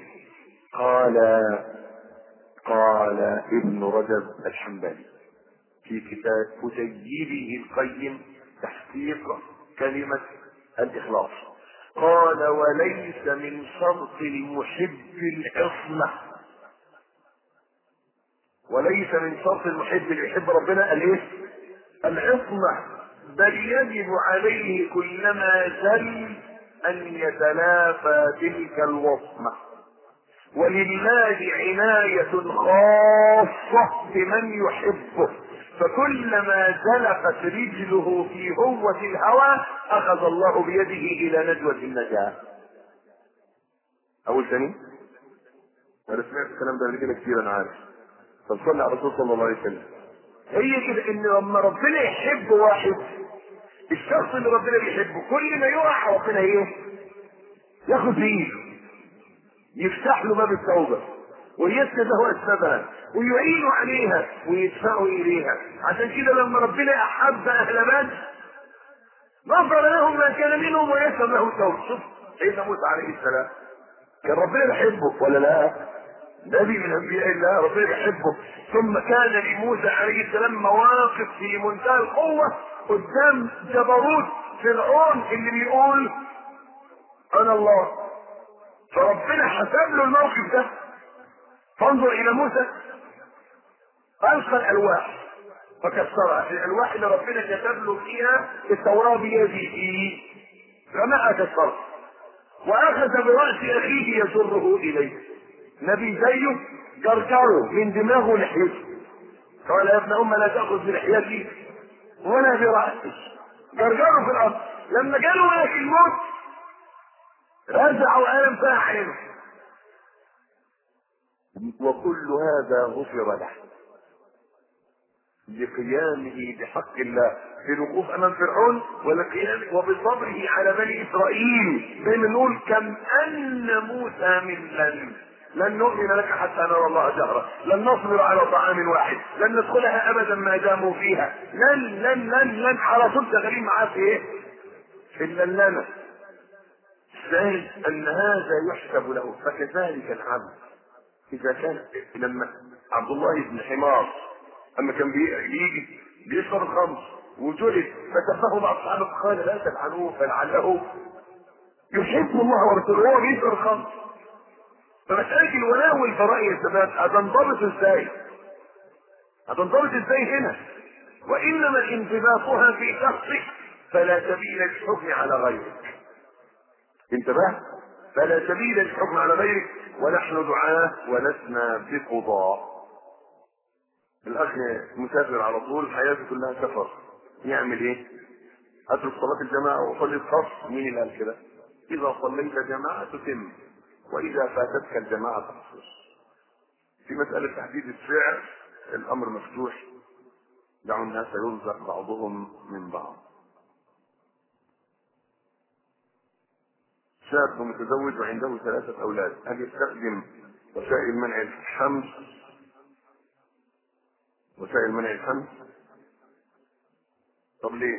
قال ابن رجب الحنبلي في كتاب كتيبه القيم تحقيق كلمة الإخلاص، قال وليس من شرط المحب العصمة، وليس من شرط المحب اللي يحب ربنا الايه؟ العصمة، بل يجب عليه كلما زل ان يتلافى تلك الوصمة. ولله عناية خاصة بمن يحبه، فكلما زلقت رجله في هوة الهوى اخذ الله بيده الى ندوة النجاة. اول ثاني انا سمعت الكلام ده قبل كده كتير انا عارف. طب صلى على الرسول صلى الله عليه وسلم. هي كده ان لما ربنا يحب واحد، الشخص اللي ربنا بيحبه كل ما يقع ربنا ايه؟ ياخد بايده، يفتح له باب التوبه ويسكت له اسبابها ويعين عليها ويدفعه اليها. عشان كده لما ربنا احب اهل بدر غفر لهم ما كان منهم ويسر له التوبه. شوف سيدنا موسى عليه السلام كان ربنا بيحبه ولا لا؟ نبي من انبياء الله ربنا بيحبه. ثم كان لموسى عليه السلام مواقف في منتهى القوه قدام جبروت فرعون اللي بيقول انا الله، فربنا حسب له الموقف ده. فانظر الى موسى القى الالواح فكسرها، الالواح اللي ربنا كتب له فيها التوراه بيده رماها كسرها، واخذ براس اخيه يجره اليه. نبي زيه جرجره من دماغه لحيته، قال يا ابن ام لا تاخذ بلحيتي ولا براسي، جرجره في الارض. لما جاله ملك الموت رزع وقلم فيها عينه، وكل هذا غفر له لقيامه بحق الله في الوقوف امام فرعون ولقيامه وبصبره على بني اسرائيل. زي ما نقول كم ان موسى من لن نؤمن لك حتى نرى الله جهرا، لن نصبر على طعام واحد، لن ندخلها ابدا ما داموا فيها، لن على طول شغالين معاه في ايه؟ في اللنانه. ازاي ان هذا يحسب له؟ فكذلك العبد اذا كان لما عبد الله بن حمار اما كان بيجي بيشرب الخمر وجلد فتفهم مع اصحابه قال لا تفعلوه فلعله يحب الله ورسوله وهو بيشرب الخمر. فمسألة الولاء والبراء يا شباب هتنضبط ازاي؟ هتنضبط ازاي هنا؟ وانما انضباطها في شخصك فلا سبيل للحكم على غيرك. انتبه؟ فلا سبيل للحكم على غيرك ونحن دعاة ولسنا بقضاء. الاخ مسافر على طول حياته كلها سفر، يعمل ايه؟ اترك صلاة الجماعة واصلي الخاص. مين اللي قال كده؟ اذا صليت جماعة تتم واذا فاتتك الجماعة تقصر. في مسألة تحديد السعر الامر مفتوح، دعوا الناس يرزق بعضهم من بعض. شاب متزوج وعنده 3 اولاد، هل يستخدم وسائل منع الحمل؟ وسائل منع الحمل؟ طب ليه؟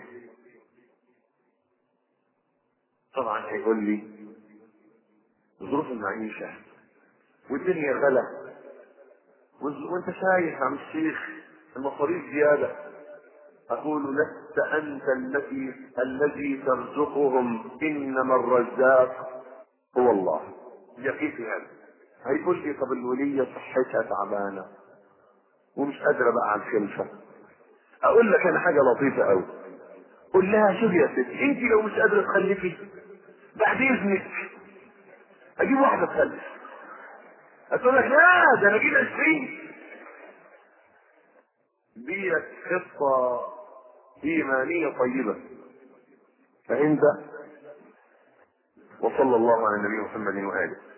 طبعا هيقول لي ظروف المعيشة والدنيا غلا وانت شايف يا عم الشيخ المصاريف زيادة. اقول لست انت الذي ترزقهم، انما الرزاق هو الله. يقيس هذا. هيقول لي طب الولية صحتها تعبانة ومش قادرة بقى على الخلفة. اقول لك انا حاجة لطيفة قوي، قول لها شوف يا ستي انت لو مش قادرة تخلفي بعد اذنك اجيب واحدة تخلف. هتقول لك لا ده انا اجيب 20. ديت خطة ايمانية طيبة. فانت وصلى الله على النبي محمد وآله.